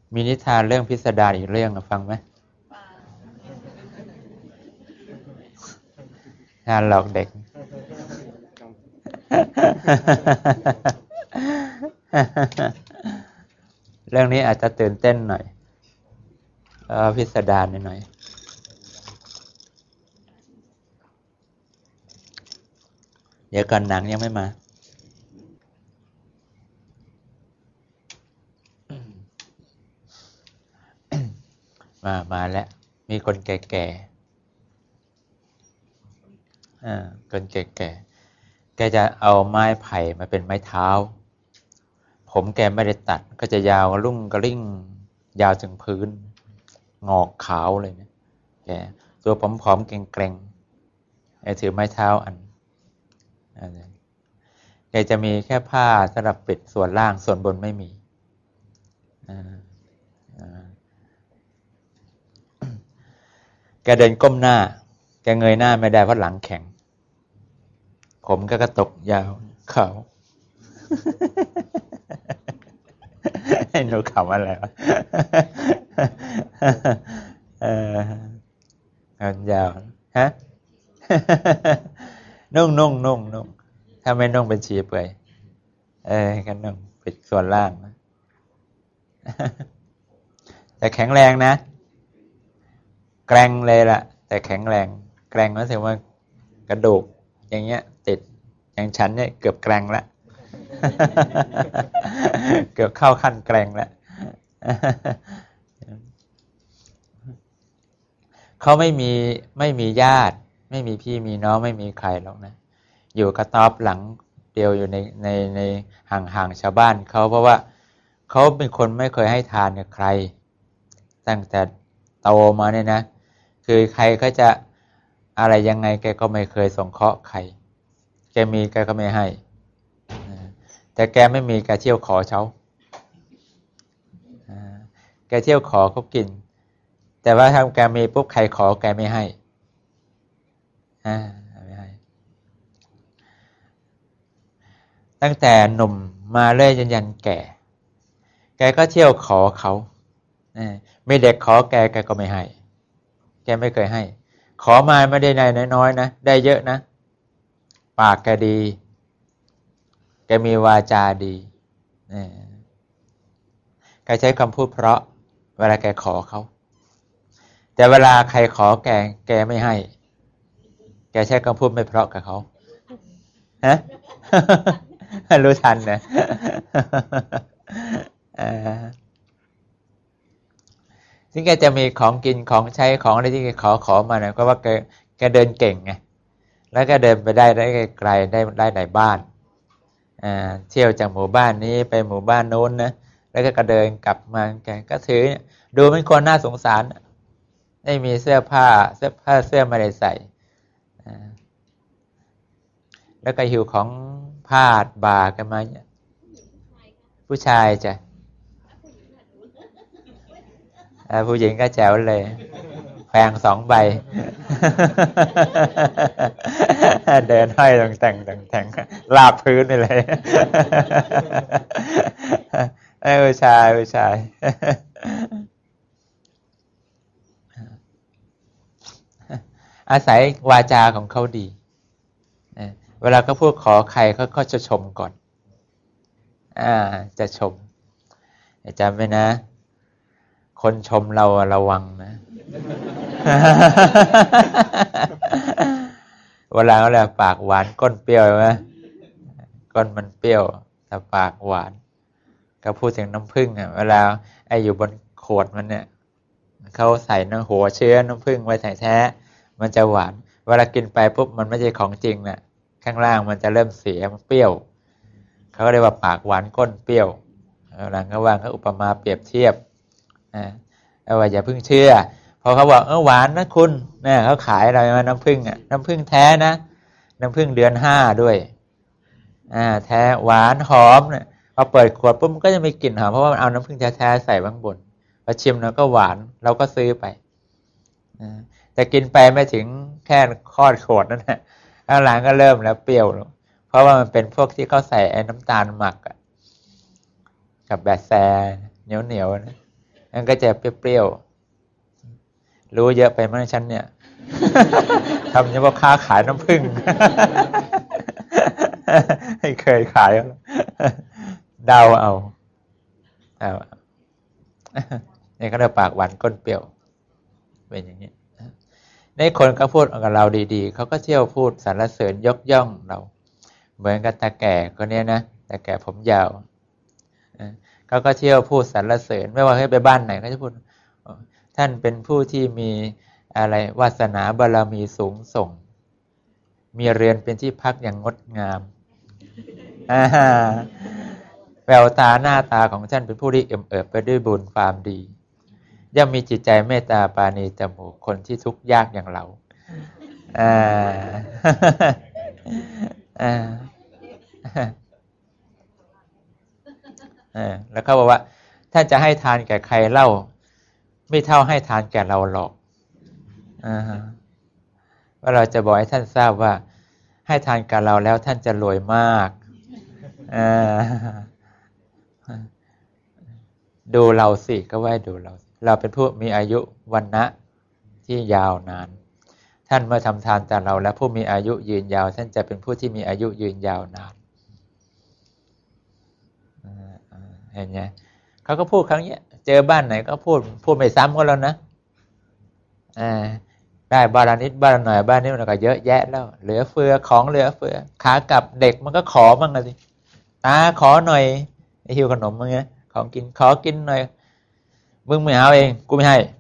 มีนิทานเรื่องพิสดารอีกเรื่องฟังไหมงานหลอกเด็ก เรื่องนี้อาจจะตื่นเต้นหน่อยพิสดารหน่อยเดี๋ยวก่อนหนังยังไม่มามาแล้วมีคนแก่ๆคนแก่ๆแกจะเอาไม้ไผ่มาเป็นไม้เท้าผมแกไม่ได้ตัดก็จะยาวรุ่งกระริ่งยาวถึงพื้นงอกขาวเลยนะแกตัวผอมๆเกร็งๆถือไม้เท้าอันแกจะมีแค่ผ้าสำหรับปิดส่วนล่างส่วนบนไม่มีแกเดินก้มหน้าแกเงยหน้าไม่ได้เพราะหลังแข็งผมก็กระตกยาวขาวให้หนูขำอะไรวะยาวฮะนุ่งถ้าไม่นุ่งเป็นชีเปื่อยกันนุ่งปิดส่วนล่างนะแต่แข็งแรงนะแกร่งเลยล่ะแต่แข็งแรงแกร่งก็แสดงว่ากระดูกอย่างเงี้ยติดอย่างฉันเนี่ยเกือบแกร่งแล้ว เกือบเข้าขั้นแกร่งแล้ว เขาไม่มีญาติไม่มีพี่มีน้องไม่มีใครหรอกนะอยู่กระต๊อบหลังเดียวอยู่ในห่างชาวบ้านเขาเพราะว่าเขาเป็นคนไม่เคยให้ทานกับใครตั้งแต่โตมาเนี่ยนะคือใครเขาจะอะไรยังไงแกก็ไม่เคยสงเคราะห์ใครแกมีแกก็ไม่ให้แต่แกไม่มีแกเที่ยวขอเขาแกเที่ยวขอเขากินแต่ว่าถ้าแกมีปุ๊บใครขอแกไม่ให้ไม่ให้ตั้งแต่หนุ่มมาเรื่อยจนยันแก่แกก็เที่ยวขอเขาไม่เด็กขอแกก็ไม่ให้แกไม่เคยให้ขอมาไม่ได้ได้น้อยๆนะได้เยอะนะปากแกดีแกมีวาจาดีแกใช้คำพูดเพราะเวลาแกขอเขาแต่เวลาใครขอแกไม่ให้แกใช้คำพูดไม่เพราะกับเขาฮะ รู้ทันนะซึ่งแกจะมีของกินของใช้ของอะไรที่แกขอมาเนี่ยก็ว่าแกเดินเก่งไงแล้วก็เดินไปได้ไกลได้หลายบ้านเที่ยวจากหมู่บ้านนี้ไปหมู่บ้านโน้นนะแล้วก็เดินกลับมาแกก็ถือดูเป็นคนน่าสงสารไม่มีเสื้อไม่ได้ใส่แล้วก็หิวของพาดบ่ากันมาเนี่ยผู้ชายจ้ะผู้หญิงก็แจ๋วเลยแพง2 ใบ เดินห้อยแต่งลาบพื้นไปเลยผู้ชายอาศัยวาจาของเขาดีเวลาเขาพูดขอใครเขาจะชมก่อนจะชมจำไว้นะคนชมเราระวังนะเวลาเขาเรียกปากหวานก้นเปรี้ยวใช่ไหมก้นมันเปรี้ยวแต่ปากหวานก็พูดถึงน้ำผึ้งเวลาอยู่บนขวดมันเนี่ยเขาใส่หัวเชื้อน้ำผึ้งไว้แท้มันจะหวานเวลากินไปปุ๊บมันไม่ใช่ของจริงนะข้างล่างมันจะเริ่มเสียมันเปรี้ยวเขาเรียกว่าปากหวานก้นเปรี้ยวหลังก็วางเขาอุปมาเปรียบเทียบว่าอย่าเพิ่งเชื่อพอเขาบอกหวานนะคุณเนี่ยเขาขายอะไรมาน้ำผึ้งน้ำผึ้งแท้นะน้ำผึ้งเดือน5ด้วยแท้หวานหอมเนี่ยพอเปิดขวดปุ๊บมันก็จะมีกลิ่นหอมเพราะว่ามันเอาน้ำผึ้งแท้ๆใส่ข้างบนพอชิมแล้วก็หวานเราก็ซื้อไปแต่กินไปไม่ถึงแค่คอดขวดนั่นแหละข้างหลังก็เริ่มแล้วเปรี้ยวเพราะว่ามันเป็นพวกที่เขาใส่น้ำตาลหมักกับแบบแซเหนียวๆนะมันก็จะเปรี้ยวๆรู้เยอะไปมั้งฉันเนี่ย ทำเฉพาะค้าขายน้ำผึ้ง ให้เคยขายเดาเอานี่ก็เรียกปากหวานก้นเปรี้ยวเป็นอย่างนี้ในคนก็พูดกับเราดีๆเขาก็เที่ยวพูดสรรเสริญยกย่องเราเหมือนกับตาแก่คนนี้นะตาแก่ผมยาวเขาก็เที่ยวพูดสรรเสริญไม่ว่าให้ไปบ้านไหนก็จะพูดท่านเป็นผู้ที่มีอะไรวาสนาบารมีสูงส่งมีเรือนเป็นที่พักอย่างงดงามแววตาหน้าตาของท่านเป็นผู้ที่เอิ่มเอิบไปด้วยบุญความดีย่อมมีจิตใจเมตตาปราณีต่อหมู่คนที่ทุกข์ยากอย่างเราแล้วเขาบอกว่าถ้าจะให้ทานแก่ใครเล่าไม่เท่าให้ทานแก่เราหรอกว่าเราจะบอกให้ท่านทราบว่าให้ทานกับเราแล้วท่านจะรวยมากดูเราสิก็ว่าดูเราเป็นผู้มีอายุวรรณะที่ยาวนานท่านเมื่อทำทานจากเราแล้วผู้มีอายุยืนยาวท่านจะเป็นผู้ที่มีอายุยืนยาวนานเห็นไหมเขาก็พูดครั้งนี้เจอบ้านไหนก็พูดไม่ซ้ำกันแล้วนะได้บ้านละนิดบ้านละหน่อยบ้านนี้มันก็เยอะแยะแล้วเหลือเฟือของเหลือเฟือขากลับเด็กมันก็ขอมั่งนะสิตาขอหน่อยหิวขนมมึงไงของกินขอกินหน่อยมึงไม่เอาเองกูไม่ให้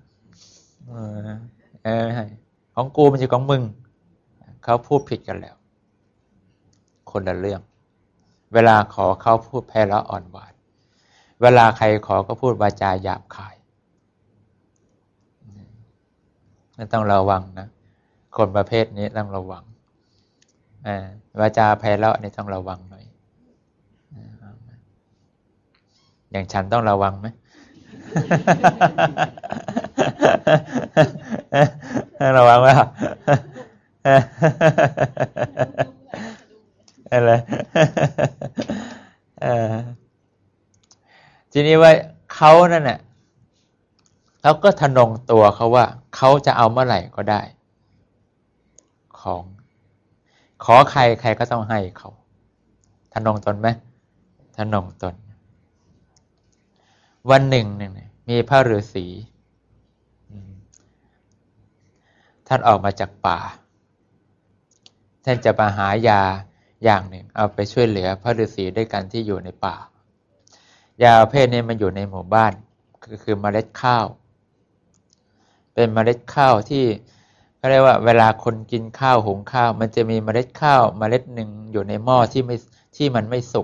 ให้ของกูมันจะของมึงเขาพูดผิดกันแล้วคนละเรื่องเวลาขอเขาพูดไพเราะอ่อนหวานเวลาใครขอก็พูดวาจาหยาบคายต้องระวังนะคนประเภทนี้ต้องระวังวาจาไพเราะนี่ต้องระวังหน่อยอย่างฉันต้องระวังไหม ระวังว่าอะไรทีนี้ว่าเขานั่นน่ะเขาก็ทะนงตัวเขาว่าเขาจะเอาเมื่อไหร่ก็ได้ของขอใครใครก็ต้องให้เขาทะนงตนไหมทะนงตนวันหนึ่งเนี่ยมีพระฤาษีท่านออกมาจากป่าท่านจะมาหายาอย่างหนึ่งเอาไปช่วยเหลือพระฤาษีด้วยกันที่อยู่ในป่ายาประเภทนี้มันอยู่ในหมู่บ้านคือเมล็ดข้าวเป็นเมล็ดข้าวที่เขาเรียกว่าเวลาคนกินข้าวหุงข้าวมันจะมีเมล็ดข้าวเมล็ดหนึ่งอยู่ในหม้อที่มันไม่สุก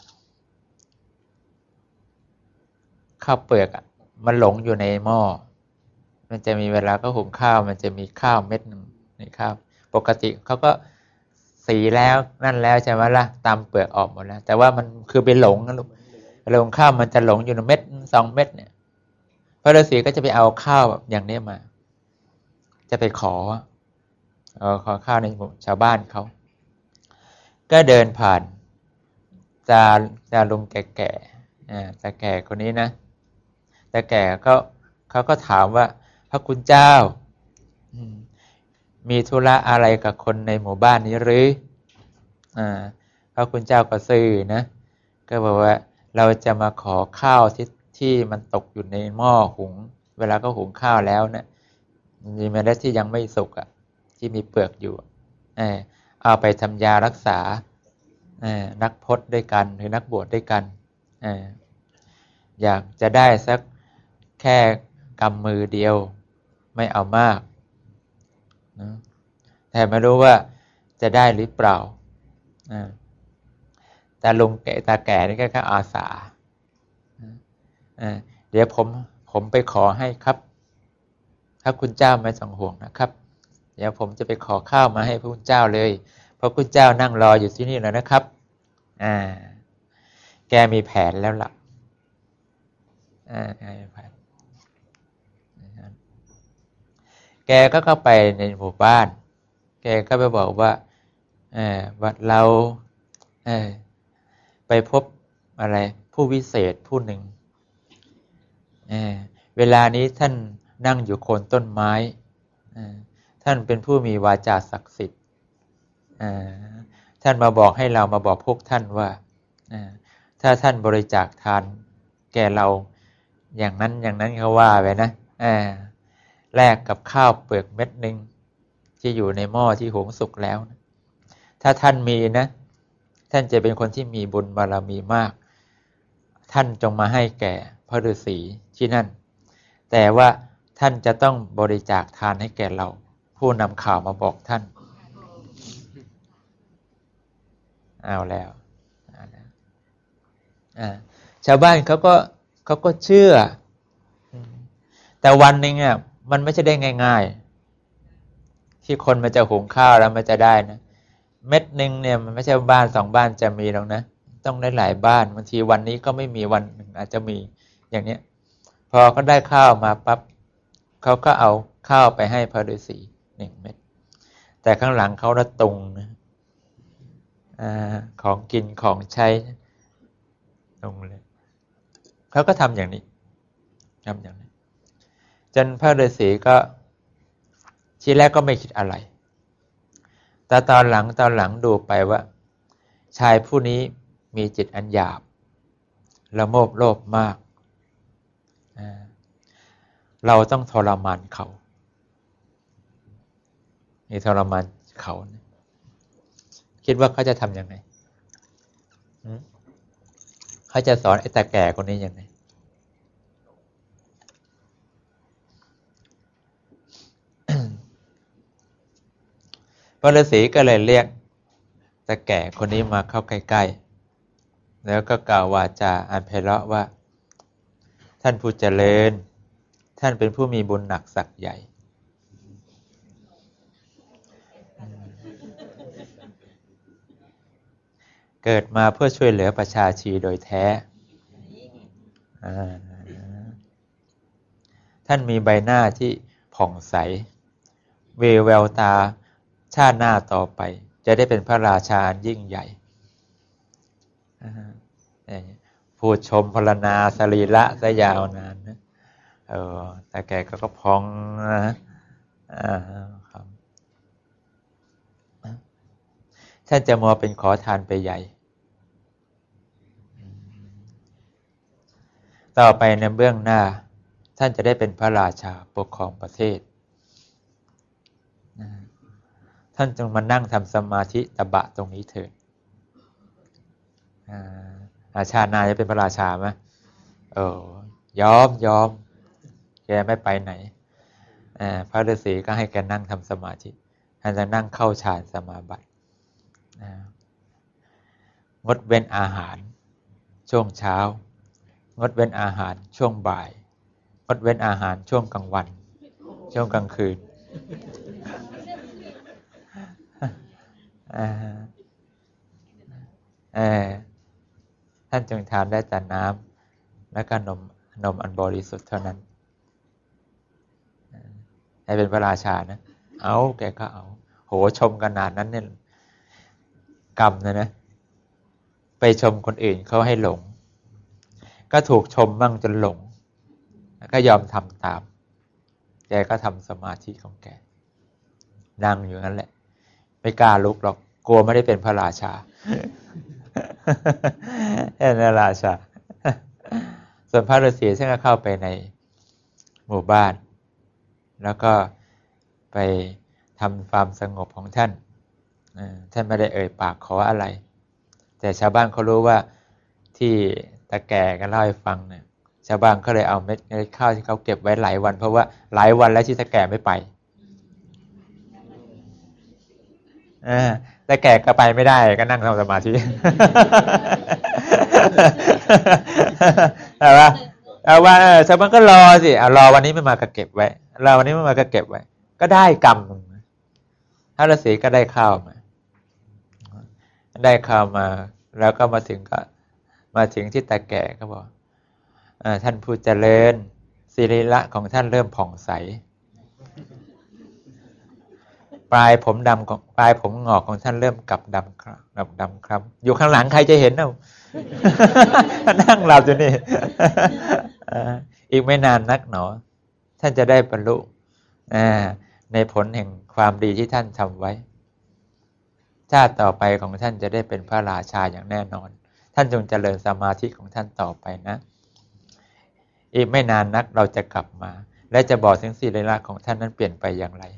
ข้าวเปลือกมันหลงอยู่ในหม้อมันจะมีเวลาก็หุงข้าวมันจะมีข้าวเม็ดหนึ่งในข้าวปกติเขาก็สีแล้วนั่นแล้วใช่ไหมล่ะตามเปลือกออกหมดแล้วแต่ว่ามันคือไปหลงนะลูกหลงข้าวมันจะหลงอยู่ในเม็ด2 เม็ดเนี่ยพระฤาษีก็จะไปเอาข้าวอย่างนี้มาจะไปขอข้าวในหมู่ชาวบ้านเขาก็เดินผ่านจาลุงแก่ๆตาแก่คนนี้นะตาแก่เขาก็ถามว่าพระคุณเจ้ามีธุระอะไรกับคนในหมู่บ้านนี้หรือพระคุณเจ้าก็ซื่อนะก็บอกว่าเราจะมาขอข้าวที่มันตกอยู่ในหม้อหุงเวลาก็หุงข้าวแล้วนะมีเมล็ดที่ยังไม่สุกที่มีเปลือกอยู่เอาไปทำยารักษานักพจน์ด้วยกันหรือนักบวชด้วยกันอยากจะได้สักแค่กำมือเดียวไม่เอามากนะแต่ไม่รู้ว่าจะได้หรือเปล่าแต่ลุงตาแก่นี่ก็อาสาเดี๋ยวผมไปขอให้ครับถ้าคุณเจ้าไม่ต้องห่วงนะครับเดี๋ยวผมจะไปขอข้าวมาให้พระคุณเจ้าเลยเพราะคุณเจ้านั่งรออยู่ที่นี่แล้วนะครับแกมีแผนแล้วล่ะแกก็เข้าไปในหมู่บ้านแกก็ไปบอกว่าว่าเราไปพบอะไรผู้วิเศษผู้หนึ่งเวลานี้ท่านนั่งอยู่โคนต้นไม้ท่านเป็นผู้มีวาจาศักดิ์สิทธิ์ท่านมาบอกให้เรามาบอกพวกท่านว่าถ้าท่านบริจาคทานแก่เราอย่างนั้นเขาว่าไปนะแลกกับข้าวเปลือกเม็ดนึงที่อยู่ในหม้อที่หุงสุกแล้วนะถ้าท่านมีนะท่านจะเป็นคนที่มีบุญบารมีมากท่านจงมาให้แก่พระฤาษีที่นั่นแต่ว่าท่านจะต้องบริจาคทานให้แก่เราผู้นำข่าวมาบอกท่านเอาแล้วชาวบ้านเขาก็เชื่อแต่วันหนึ่งมันไม่ใช่ได้ง่ายๆที่คนมันจะหุงข้าวแล้วมันจะได้นะเม็ดนึงเนี่ยมันไม่ใช่บ้าน2บ้านจะมีหรอกนะต้องได้หลายบ้านบางทีวันนี้ก็ไม่มีวันหนึ่งอาจจะมีอย่างเนี้ยพอเขาได้ข้าวมาปั๊บเขาก็เอาข้าวไปให้พระฤาษี1 เม็ดแต่ข้างหลังเขาละตุงนะของกินของใช้ตรงเลยเขาก็ทำอย่างนี้จนพระฤาษีก็ทีแรกก็ไม่คิดอะไรแต่ตอนหลังดูไปว่าชายผู้นี้มีจิตอันหยาบละโมบโลภมากเราต้องทรมานเขานี่ทรมานเขาคิดว่าเขาจะทำยังไงเขาจะสอนไอ้ตาแก่คนนี้ยังไงพระฤาษีก็เลยเรียกตาแก่คนนี้มาเข้าใกล้ๆแล้วก็กล่าววาจาอันไพเราะว่าท่านผู้เจริญท่านเป็นผู้มีบุญหนักศักดิ์ใหญ่เกิดมาเพื่อช่วยเหลือประชาชีโดยแท้ท่านมีใบหน้าที่ผ่องใสแววตาชาติหน้าต่อไปจะได้เป็นพระราชาอันยิ่งใหญ่พูดชมพรรณนาสรีระซะยาวนานนะแต่แกก็พองนะครับท่านจะมัวเป็นขอทานไปใหญ่ต่อไปในเบื้องหน้าท่านจะได้เป็นพระราชาปกครองประเทศท่านจงมานั่งทำสมาธิตบะตรงนี้เถิดชาติหน้าจะเป็นพระราชาไหมยอมแกไม่ไปไหนพระฤาษีก็ให้แกนั่งทำสมาธิท่านจะนั่งเข้าฌานสมาบัติงดเว้นอาหารช่วงเช้างดเว้นอาหารช่วงบ่ายงดเว้นอาหารช่วงกลางวันช่วงกลางคืนท่านจงทานได้แต่น้ำและก็นมอันบริสุทธิ์เท่านั้นให้เป็นพระราชานะแกก็เอาโหชมขนาดนั้นเนี่ยกรรมนะไปชมคนอื่นเขาให้หลงก็ถูกชมบ้างจนหลงก็ยอมทำตามแกก็ทำสมาธิของแกนั่งอยู่นั่นแหละไม่กล้าลุกหรอกกลัวไม่ได้เป็นพระราชาเป็นพระราชาส่วนพระฤาษีท่านก็เข้าไปในหมู่บ้านแล้วก็ไปทำความสงบของท่านท่านไม่ได้เอ่ยปากขออะไรแต่ชาวบ้านเขารู้ว่าที่ตาแก่กันเล่าให้ฟังเนี่ยชาวบ้านเขาเลยเอาเม็ดข้าวที่เขาเก็บไว้หลายวันเพราะว่าหลายวันแล้วที่ตาแก่ไม่ไปตาแก่ก็ไปไม่ได้ก็นั่งทำสมาธิแต่ว่าชาวบ้านก็รอสิรอวันนี้ไม่มาก็เก็บไว้รอวันนี้ไม่มาก็เก็บไว้ก็ได้กรรมพระฤาษีก็ได้ข้าวมาแล้วก็มาถึงที่ตาแก่ก็บอกท่านผู้เจริญศิริละของท่านเริ่มผ่องใสปลายผมดำของปลายผมงอกของท่านเริ่มกลับดำครับอยู่ข้างหลังใครจะเห็นเนาะ นั่งหลับอยู่นี่ อีกไม่นานนักหนอท่านจะได้บรรลุในผลแห่งความดีที่ท่านทำไว้ชาติต่อไปของท่านจะได้เป็นพระราชาอย่างแน่นอนท่านจงเจริญสมาธิของท่านต่อไปนะอีกไม่นานนักเราจะกลับมาและจะบอกถึงศีลลักษณ์ของท่านนั้นเปลี่ยนไปอย่างไร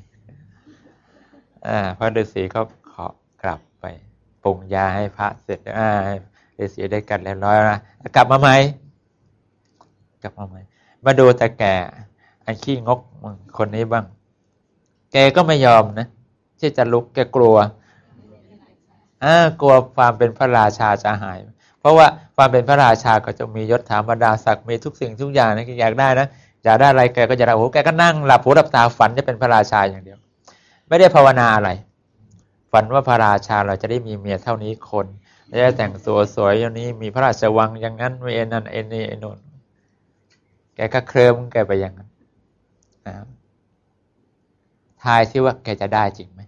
พระฤาษีเขาขอกลับไปปรุงยาให้พระเสร็จฤาษีได้กันแล้วร้อยนะกลับมาไหมมาดูแต่แก่อันขี้งกคนนี้บ้างแกก็ไม่ยอมนะที่จะลุกแกกลัวความเป็นพระราชาจะหายเพราะว่าความเป็นพระราชาก็จะมียศถาบรรดาศักดิ์มีทุกสิ่งทุกอย่างนะแกอยากได้นะอยากได้อะไรแกก็จะได้แกก็นั่งหลับหูหลับตาฝันจะเป็นพระราชาอย่างเดียวไม่ได้ภาวนาอะไรฝันว่าพระราชาเราจะได้มีเมียเท่านี้คนจะแต่งตัวสวยอย่างนี้มีพระราชวังอย่างนั้นมีนั่นนี่โน่นแกก็เคลิ้มแกไปอย่างนั้นทายซิว่าแกจะได้จริงไหม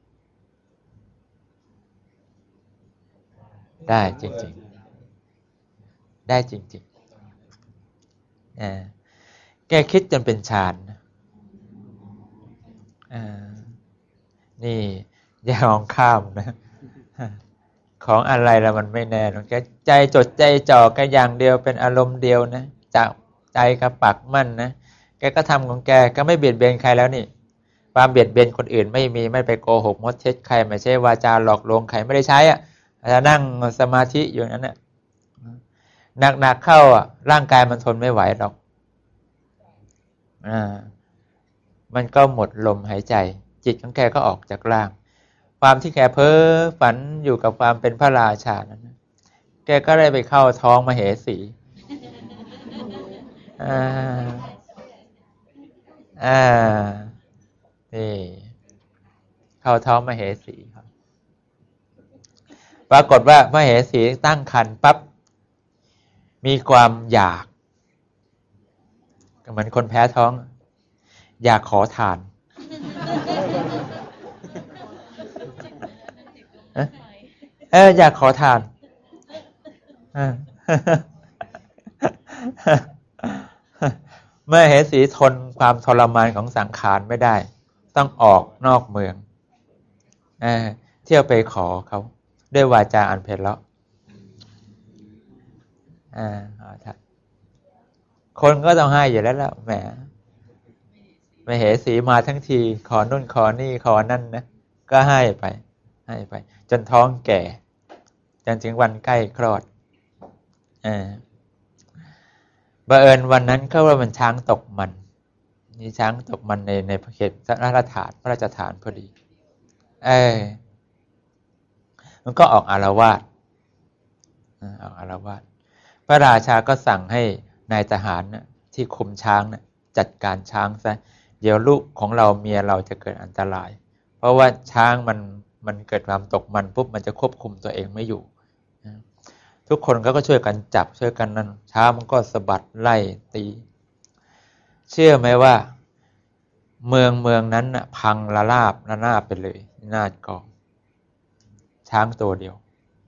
ได้จริงๆได้จริงๆแกคิดจนเป็นฌานนี่อย่ามองข้ามนะของอะไรแล้วมันไม่แน่หรอกแกใจจดใจจ่อแกอย่างเดียวเป็นอารมณ์เดียวนะจับใจกับปักมั่นนะแกก็ทำของแกก็ไม่เบียดเบียนใครแล้วนี่ความเบียดเบียนคนอื่นไม่มีไม่ไปโกหกมดเท็จใครไม่ใช่วาจาหลอกลวงใครไม่ได้ใช้จะนั่งสมาธิอยู่นั้นน่ะหนักๆเข้าร่างกายมันทนไม่ไหวหรอกมันก็หมดลมหายใจจิตของแกก็ออกจากร่างความที่แกเพ้อฝันอยู่กับความเป็นพระราชานั้นแกก็ได้ไปเข้าท้องมเหสีนี่เข้าท้องมเหสีครับปรากฏว่ามเหสีตั้งครรภ์ปั๊บมีความอยากเหมือนคนแพ้ท้องอยากขอทานอยากขอทานมเหสีทนความทรมานของสังขารไม่ได้ต้องออกนอกเมืองเที่ยวไปขอเขาด้วยวาจาอันไพเราะคนก็ต้องให้อยู่แล้วแหมมเหสีมาทั้งทีขอนู่นขอนี่ขอนั่นนะก็ให้ไปจนท้องแก่จนถึงวันใกล้คลอดบังเอิญวันนั้นก็ว่ามันช้างตกมันมีช้างตกมันในเขตพระราชฐานพอดีมันก็ออกอาละวาดพระราชาก็สั่งให้นายทหารที่คุมช้างจัดการช้างซะเดี๋ยวลูกของเราเมียเราจะเกิดอันตรายเพราะว่าช้างมันเกิดความตกมันปุ๊บมันจะควบคุมตัวเองไม่อยู่ทุกคนก็ช่วยกันจับช่วยกันนั่นช้างมันก็สะบัดไล่ตีเชื่อไหมว่าเมืองนั้นพังระนาบไปเลยนาฏกองช้างตัวเดียว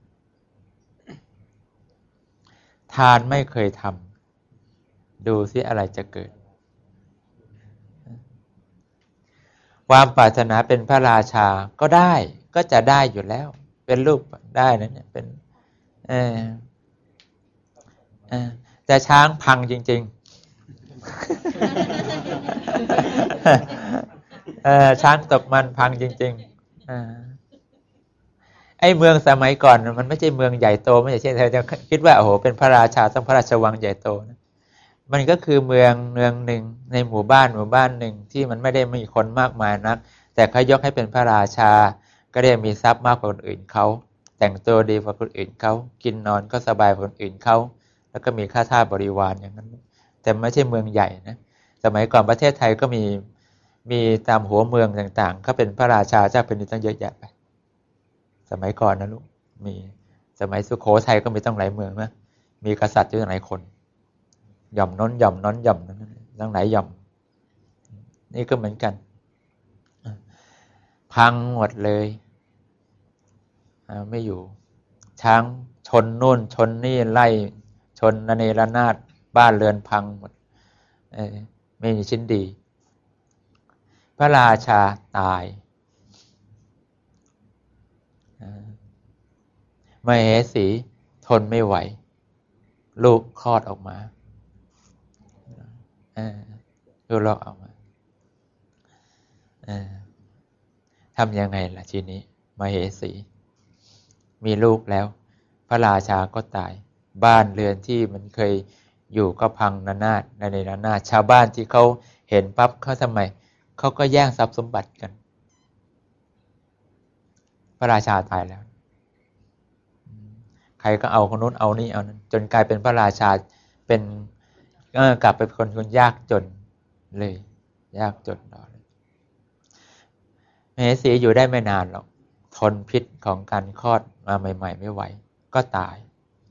ทานไม่เคยทำดูซิอะไรจะเกิดความปรารถนาเป็นพระราชาก็ได้ก็จะได้อยู่แล้วเป็นรูปได้นะเนี่ยเป็นแต่ช้างพังจริงๆช้างตกมันพังจริงๆไอ้เมืองสมัยก่อนมันไม่ใช่เมืองใหญ่โตไม่ใช่เช่นเราจะคิดว่าโอ้โหเป็นพระราชาต้องพระราชวังใหญ่โตนะมันก็คือเมืองหนึ่งในหมู่บ้านหนึ่งที่มันไม่ได้มีคนมากมายนักแต่เขายกให้เป็นพระราชาก็ได้มีทรัพย์มากกว่าคนอื่นเขาแต่งตัวดีกว่าคนอื่นเขากินนอนก็สบายกว่าคนอื่นเขาแล้วก็มีข้าทาสบริวารอย่างนั้นแต่ไม่ใช่เมืองใหญ่นะสมัยก่อนประเทศไทยก็มีตามหัวเมืองต่างๆก็เป็นพระราชาเจ้าแผ่นดินตั้งเยอะแยะไปสมัยก่อนนะลูกมีสมัยสุโขทัยก็มีตั้งหลายเมืองนะมีกษัตริย์อยู่ตั้งหลายคนหย่อมน้นหย่อมนั้นตั้งหลายหย่อมนี่ก็เหมือนกันพพังหมดเลยไม่อยู่ช้างชนนู่นชนนี่ไล่ชนระเนระนาดบ้านเรือนพังหมดไม่มีชิ้นดีพระราชาตายมเหสีทนไม่ไหวลูกคลอดออกมาลูกคลอดออกมาทำยังไงล่ะทีนี้มเหสีมีลูกแล้วพระราชาก็ตายบ้านเรือนที่มันเคยอยู่ก็พังระนาดในระนาดชาวบ้านที่เขาเห็นปั๊บเขาทำไมเขาก็แย่งทรัพย์สมบัติกันพระราชาตายแล้วใครก็เอาคนนู้นเอานี่เอานั้นจนกลายเป็นพระราชาเป็นกลับไปเป็นคนยากจนเลยยากจนต่อเลยมเหสีอยู่ได้ไม่นานหรอกทนพิษของการคลอดมาใหม่ๆไม่ไหวก็ตาย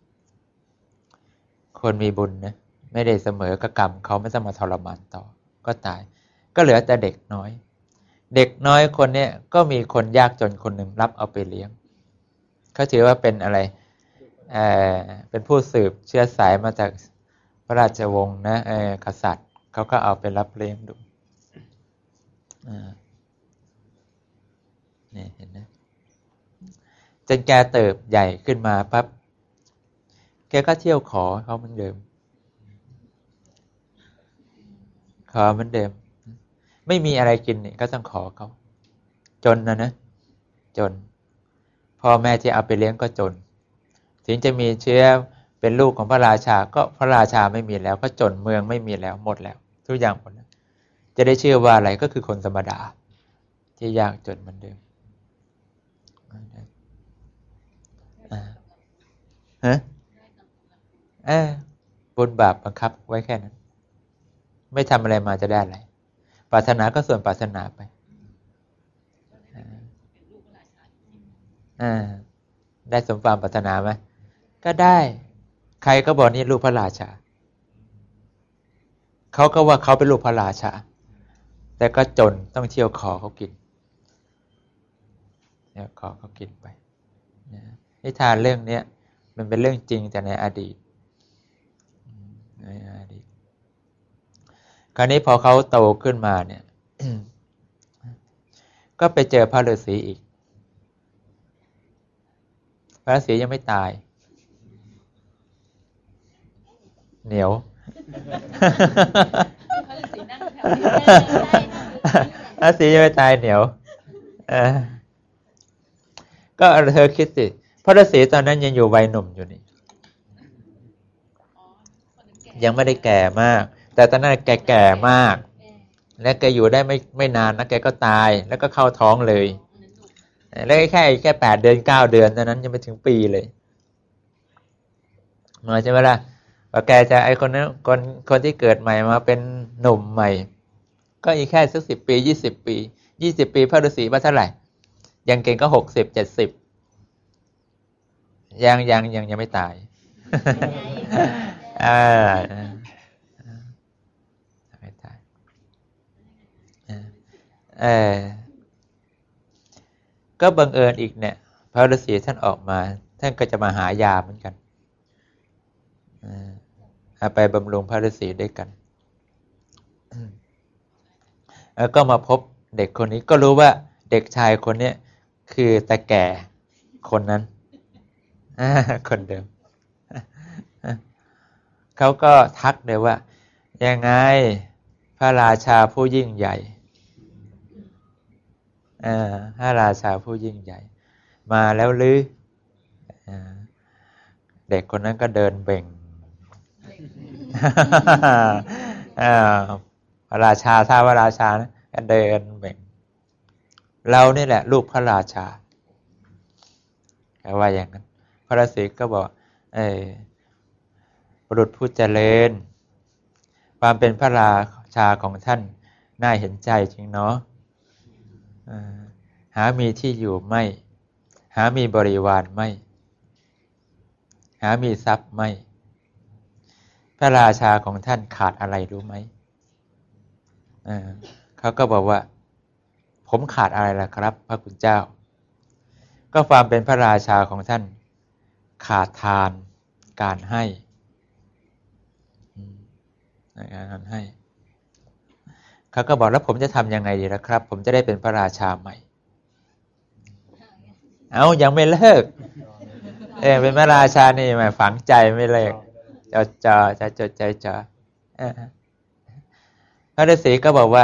คนมีบุญนะไม่ได้เสมอกับกรรมเขาไม่ต้องมาทรมานต่อก็ตายก็เหลือแต่เด็กน้อยเด็กน้อยคนนี้ก็มีคนยากจนคนหนึ่งรับเอาไปเลี้ยงเขาถือว่าเป็นอะไรเป็นผู้สืบเชื้อสายมาจากพระราชวงศ์นะกษัตริย์เขาก็เอาไปรับเลี้ยงดูนี่เห็นนะจนแกเติบใหญ่ขึ้นมาปั๊บแกก็เที่ยวขอเขาเหมือนเดิมขอเหมือนเดิมไม่มีอะไรกินเนี่ยก็ต้องขอเขาจนนะจนพ่อแม่ที่เอาไปเลี้ยงก็จนถึงจะมีเชื้อเป็นลูกของพระราชาก็พระราชาไม่มีแล้วก็จนเมืองไม่มีแล้วหมดแล้วทุกอย่างหมดแล้วจะได้ชื่อว่าอะไรก็คือคนธรรมดาที่ยากจนเหมือนเดิมบุญบาปบังคับไว้แค่นั้นไม่ทำอะไรมาจะได้อะไรปรารถนาก็ส่วนปรารถนาไปได้สมความปรารถนาไหมก็ได้ใครก็บอกนี่ลูกพระราชาเขาก็ว่าเขาเป็นลูกพระราชาแต่ก็จนต้องเที่ยวขอเขากินเนี่ยขอเขากินไปนิทานเรื่องนี้มันเป็นเรื่องจริงแต่ในอดีตคราวนี้พอเขาโตขึ้นมาเนี่ย ก็ไปเจอพระฤาษีอีกพระฤาษียังไม่ตายเหนียวพระฤาษียังไม่ตายเหนียวก็เธอคิดสิพระฤาษีตอนนั้นยังอยู่วัยหนุ่มอยู่นี่ยังไม่ได้แก่มากแต่ตอนนั้นแก่มากและแกอยู่ได้ไม่นานนะแกก็ตายแล้วก็เข้าท้องเลยแล้วแค่8 เดือน 9 เดือนตอนนั้นยังไม่ถึงปีเลยมาใช่ไหมล่ะว่าแกจะไอคนนั้นคนที่เกิดใหม่มาเป็นหนุ่มใหม่ก็อีกแค่สัก10 ปี20 ปี20 ปีพระฤาษีว่าเท่าไหร่ยังเก่งก็60 70ยังไม่ตายไม่ตายก็บังเอิญอีกเนี่ยพระฤาษีท่านออกมาท่านก็จะมาหายาเหมือนกันไปบำรุงพระฤาษีด้วยกันแล้วก็มาพบเด็กคนนี้ก็รู้ว่าเด็กชายคนนี้คือตาแก่คนนั้นคนเดิมเขาก็ทักเลยว่ายังไงพระราชาผู้ยิ่งใหญ่พระราชาผู้ยิ่งใหญ่มาแล้วหรือเด็กคนนั้นก็เดินเบ่งพระราชาถ้าพระราชานะก็เดินเบ่งเรานี่แหละลูกพระราชาแต่ว่าอย่างนั้นพระฤาษีก็บอกบุรุษผู้เจริญความเป็นพระราชาของท่านน่าเห็นใจจริงเนาะหามีที่อยู่ไม่หามีบริวารไม่หามีทรัพย์ไม่พระราชาของท่านขาดอะไรรู้ไหมเขาก็บอกว่าผมขาดอะไรล่ะครับพระคุณเจ้าก็ความเป็นพระราชาของท่านขาดทานการให้การให้เขาก็บอกแล้วผมจะทำยังไงดีล่ะครับผมจะได้เป็นพระราชาใหม่ยังไม่เลิกเป็นพระราชานี่หมายฝังใจไม่เลิกจะจดใจจ่อพระฤาษีก็บอกว่า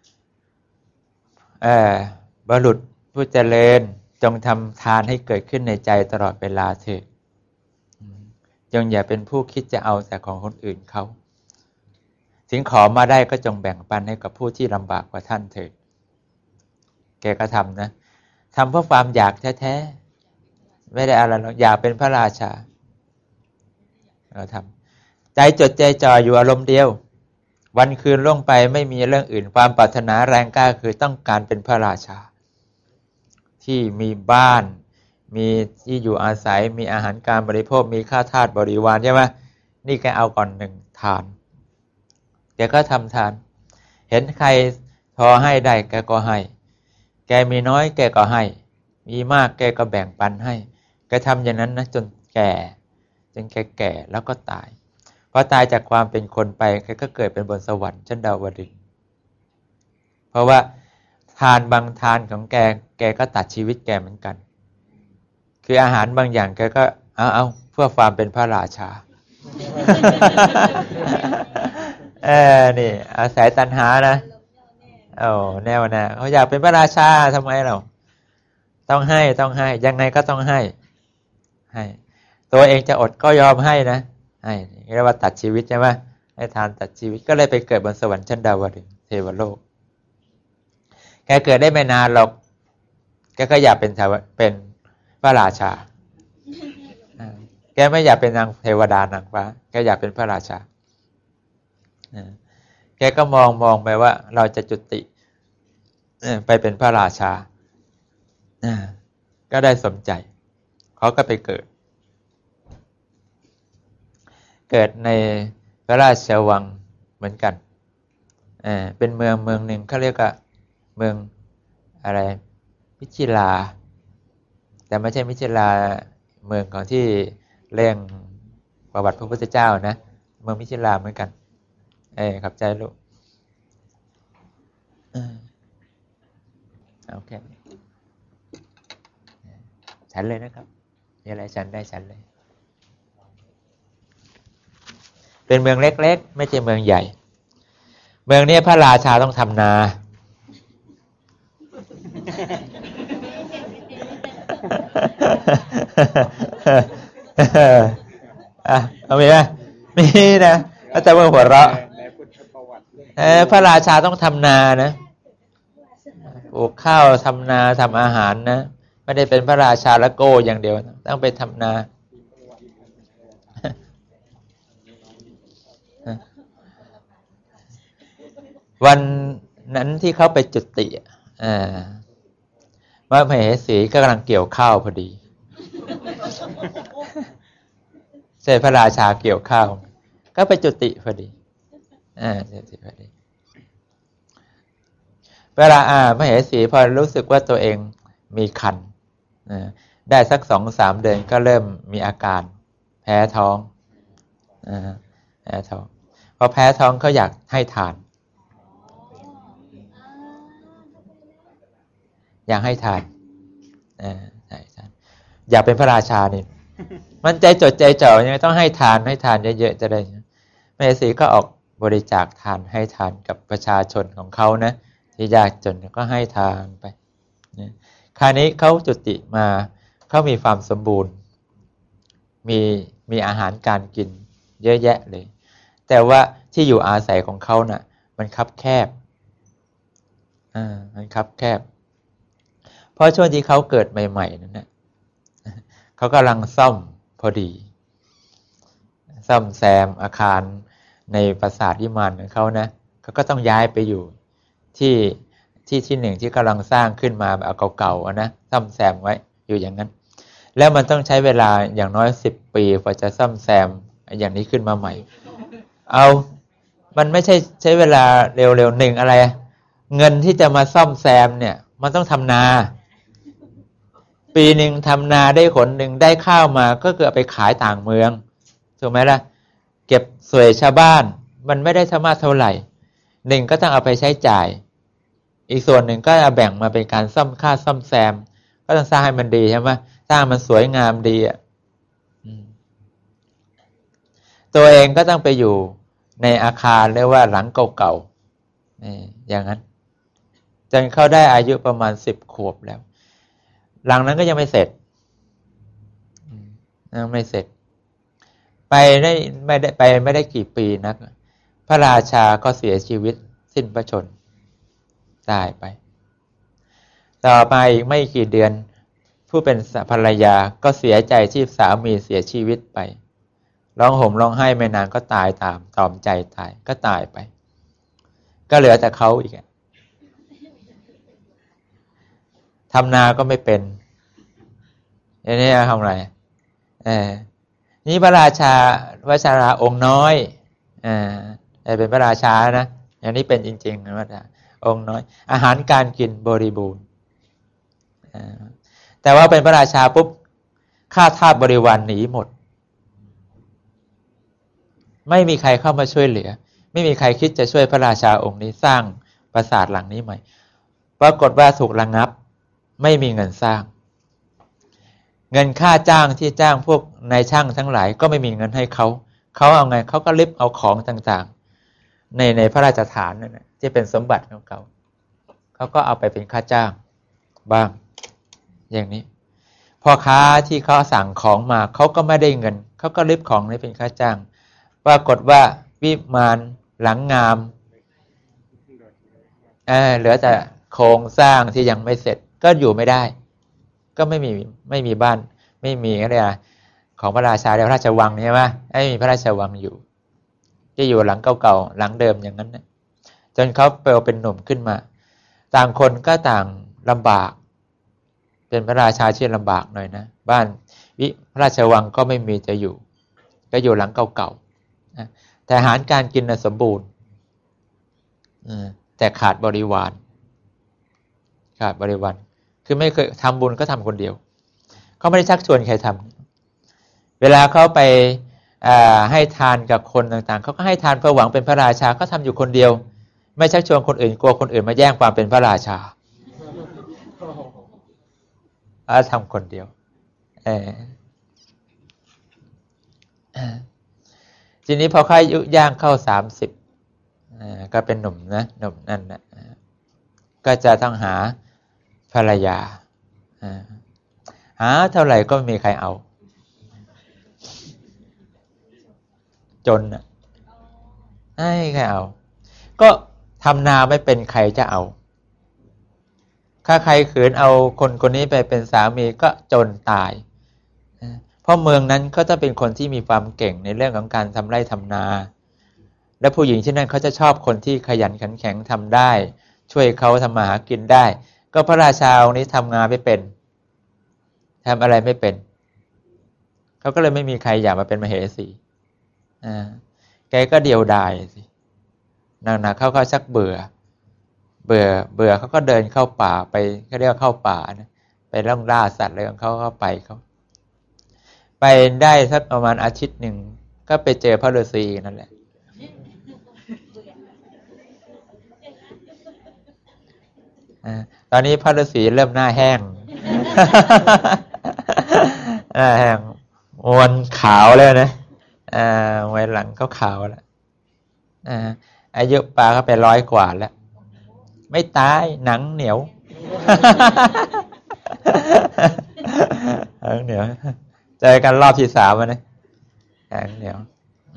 บุรุษผู้เจริญจงทำทานให้เกิดขึ้นในใจตลอดเวลาเถิดจงอย่าเป็นผู้คิดจะเอาแต่ของคนอื่นเขาถึงขอมาได้ก็จงแบ่งปันให้กับผู้ที่ลำบากกว่าท่านเถิดแกก็ทำนะทำเพราะความอยากแท้ๆไม่ได้อะไรหรอกอยากเป็นพระราชาเราทำใจจดใจจ่ออยู่อารมณ์เดียววันคืนล่วงไปไม่มีเรื่องอื่นความปรารถนาแรงกล้าคือต้องการเป็นพระราชาที่มีบ้านมีที่อยู่อาศัยมีอาหารการบริโภคมีข้าทาสบริวารใช่ไหมนี่แกเอาก่อนหนึ่งทานแกก็ทำทานเห็นใครพอให้ได้แกก็ให้แกมีน้อยแกก็ให้มีมากแกก็แบ่งปันให้แกทำอย่างนั้นนะจนแก่แล้วก็ตายพอตายจากความเป็นคนไปแกก็เกิดเป็นบนสวรรค์ชั้นดาวดึงส์เพราะว่าทานบางทานของแกก็ตัดชีวิตแกเหมือนกันคืออาหารบางอย่างแกก็เอาเพื่อความเป็นพระราชา นี่อาศัยตัณหานะแน่วแน่เขาอยากเป็นพระราชาทำไมเราต้องให้ยังไงก็ต้องให้ตัวเองจะอดก็ยอมให้นะให้เรียกว่าตัดชีวิตใช่ไหมให้ทานตัดชีวิตก็เลยไปเกิดบนสวรรค์ชั้นดาวดึงส์เทวโลกแกเกิดได้ไม่นานหรอกแกก็อยากเป็นพระราชาแกไม่อยากเป็นนางเทวดานางฟ้าแกอยากเป็นพระราชาแกก็มองไปว่าเราจะจุติไปเป็นพระราชาก็ได้สมใจเขาก็ไปเกิดในพระราชวังเหมือนกันเป็นเมืองหนึ่งเขาเรียกว่าเมืองอะไรมิถิลาแต่ไม่ใช่มิถิลาเมืองของที่เรื่องประวัติพระพุทธเจ้านะเมืองมิถิลาเหมือนกันขับใจลูกโอเคฉันเลยนะครับมีอะไรฉันได้ฉันเลยเป็นเมืองเล็กๆไม่ใช่เมืองใหญ่เมืองนี้พระราชาต้องทำนาเอาไหมมีนะอาจารย์เมื่อหัวเราะพระราชาต้องทำนานะปลูกข้าวทำนาทำอาหารนะไม่ได้เป็นพระราชาละโก้อย่างเดียวต้องไปทำนาวันนั้นที่เขาไปจุติพระมเหสีก็กำลังเกี่ยวข้าวพอดีใช่พระราชาเกี่ยวข้าวก็ไปจุติพอดีจุติพอดีเวลามเหสีพอรู้สึกว่าตัวเองมีครรภ์ได้สัก 2-3 เดือนก็เริ่มมีอาการแพ้ท้องพอแพ้ท้องเขาอยากให้ทานอยากเป็นพระราชานี่มันใจจดใจจ่อยังไงต้องให้ทานเยอะๆจะได้มเหสีก็ออกบริจาคทานให้ทานกับประชาชนของเขานะที่ยากจนก็ให้ทานไปคราวนี้เขาจุติมาเขามีความสมบูรณ์มีอาหารการกินเยอะแยะเลยแต่ว่าที่อยู่อาศัยของเขาน่ะมันคับแคบเพราะช่วงที่เขาเกิดใหม่ๆนั่นนะเขากำลังซ่อมพอดีซ่อมแซมอาคารในปราสาทวิมานของเขานะเขาก็ต้องย้ายไปอยู่ที่หนึ่งที่กำลังสร้างขึ้นมาแบบเก่าๆนะซ่อมแซมไว้อยู่อย่างนั้นแล้วมันต้องใช้เวลาอย่างน้อย10 ปีกว่าจะซ่อมแซมอย่างนี้ขึ้นมาใหม่มันไม่ใช่เวลาเร็วๆหนึ่งอะไรเงินที่จะมาซ่อมแซมเนี่ยมันต้องทำนา ปีหนึ่งทำนาได้หนหนึ่งได้ข้าวมาก็คือเอาไปขายต่างเมืองถูกไหมล่ะเก็บสวยชาวบ้านมันไม่ได้สามารถเท่าไหร่หนึ่งก็ต้องเอาไปใช้จ่ายอีกส่วนหนึ่งก็เอาแบ่งมาเป็นการซ่อมค่าซ่อมแซมก็ต้องสร้างให้มันดีใช่ไหมสร้างมันสวยงามดีอ่ะตัวเองก็ต้องไปอยู่ในอาคารเรียกว่าหลังเก่าๆนี่อย่างนั้นจนเขาได้อายุประมาณ10 ขวบแล้วหลังนั้นก็ยังไม่เสร็จยังไม่เสร็จไปไม่ได้กี่ปีนักพระราชาก็เสียชีวิตสิ้นพระชนม์ตายไปต่อมาอีกไม่กี่เดือนผู้เป็นภรรยาก็เสียใจที่สามีเสียชีวิตไปร้องห่มร้องไห้ไม่นานก็ตายตามตรอมใจตายก็ตายไปก็เหลือแต่เขาอีกทำนาก็ไม่เป็นอันนี้ทำอะไรนี่พระราชาองค์น้อยเป็นพระราชานะอย่างนี้เป็นจริงๆนะว่าองค์น้อยอาหารการกินบริบูรณ์แต่ว่าเป็นพระราชาปุ๊บข้าทาสบริวารหนีหมดไม่มีใครเข้ามาช่วยเหลือไม่มีใครคิดจะช่วยพระราชาองค์นี้สร้างปราสาทหลังนี้ใหม่ปรากฏว่าถูกระงับไม่มีเงินสร้างเงินค่าจ้างที่จ้างพวกนายช่างทั้งหลายก็ไม่มีเงินให้เขาเอาไงเขาก็ริบเอาของต่างๆในพระราชฐานนั่นนะที่เป็นสมบัติของเขาก็เอาไปเป็นค่าจ้างบ้างอย่างนี้พ่อค้าที่เขาสั่งของมาเขาก็ไม่ได้เงินเขาก็ริบของนี้เป็นค่าจ้างปรากฏว่าวิมานหลังงามเหลือแต่โครงสร้างที่ยังไม่เสร็จก็อยู่ไม่ได้ก็ไม่มีบ้านไม่มีอะไรของพระราชาเรียกพระราชวังใช่ไหมไม่มีพระราชวังอยู่จะอยู่หลังเก่าๆหลังเดิมอย่างนั้นนะจนเขาเป็นหนุ่มขึ้นมาต่างคนก็ต่างลำบากเป็นพระราชาที่ลำบากหน่อยนะบ้านพระราชวังก็ไม่มีจะอยู่ก็อยู่หลังเก่าๆแต่อาหารการกินสมบูรณ์แต่ขาดบริวารคือไม่เคยทำบุญก็ทำคนเดียวเขาไม่ได้ชักชวนใครทำเวลาเขาไปให้ทานกับคนต่างๆเขาก็ให้ทานเพื่อหวังเป็นพระราชาเขาทำอยู่คนเดียวไม่ชักชวนคนอื่นกลัวคนอื่นมาแย่งความเป็นพระราชาทำคนเดียวทีนี้พอเขาอายุย่างเข้า30ก็เป็นหนุ่มนะหนุ่มนั่นนะก็จะต้องหาภรรยาหาเท่าไหร่ก็ไม่มีใครเอาจนให้ใครเอาก็ทำนาไม่เป็นใครจะเอาถ้าใครขืนเอาคนนี้ไปเป็นสามีก็จนตายเพราะเมืองนั้นก็จะเป็นคนที่มีความเก่งในเรื่องของการทำไร่ทำนาและผู้หญิงที่นั่นเขาจะชอบคนที่ขยันขันแข็งทำได้ช่วยเขาทำมาหากินได้ก็พระราชาองค์นี้ทำงานไม่เป็นทำอะไรไม่เป็นเขาก็เลยไม่มีใครอยากมาเป็นมเหสีแกก็เดียวดายสิหนักๆเขาก็ชักเบื่อเขาก็เดินเข้าป่าไปเขาเรียกว่าเข้าป่านะไปล่องล่าสัตว์อะไรของเขาก็ไปได้สักประมาณอาทิตย์หนึ่งก็ไปเจอพระฤาษีนั่นแหละตอนนี้พระฤาษีเริ่มหน้าแห้งมันขาวแล้วนะไว้หลังเขาขาวแล้วอายุปลาก็ไป100 กว่าแล้วไม่ตายหนังเหนียวหนังเหนียวเจอกันรอบที่3นะหนังเหนียว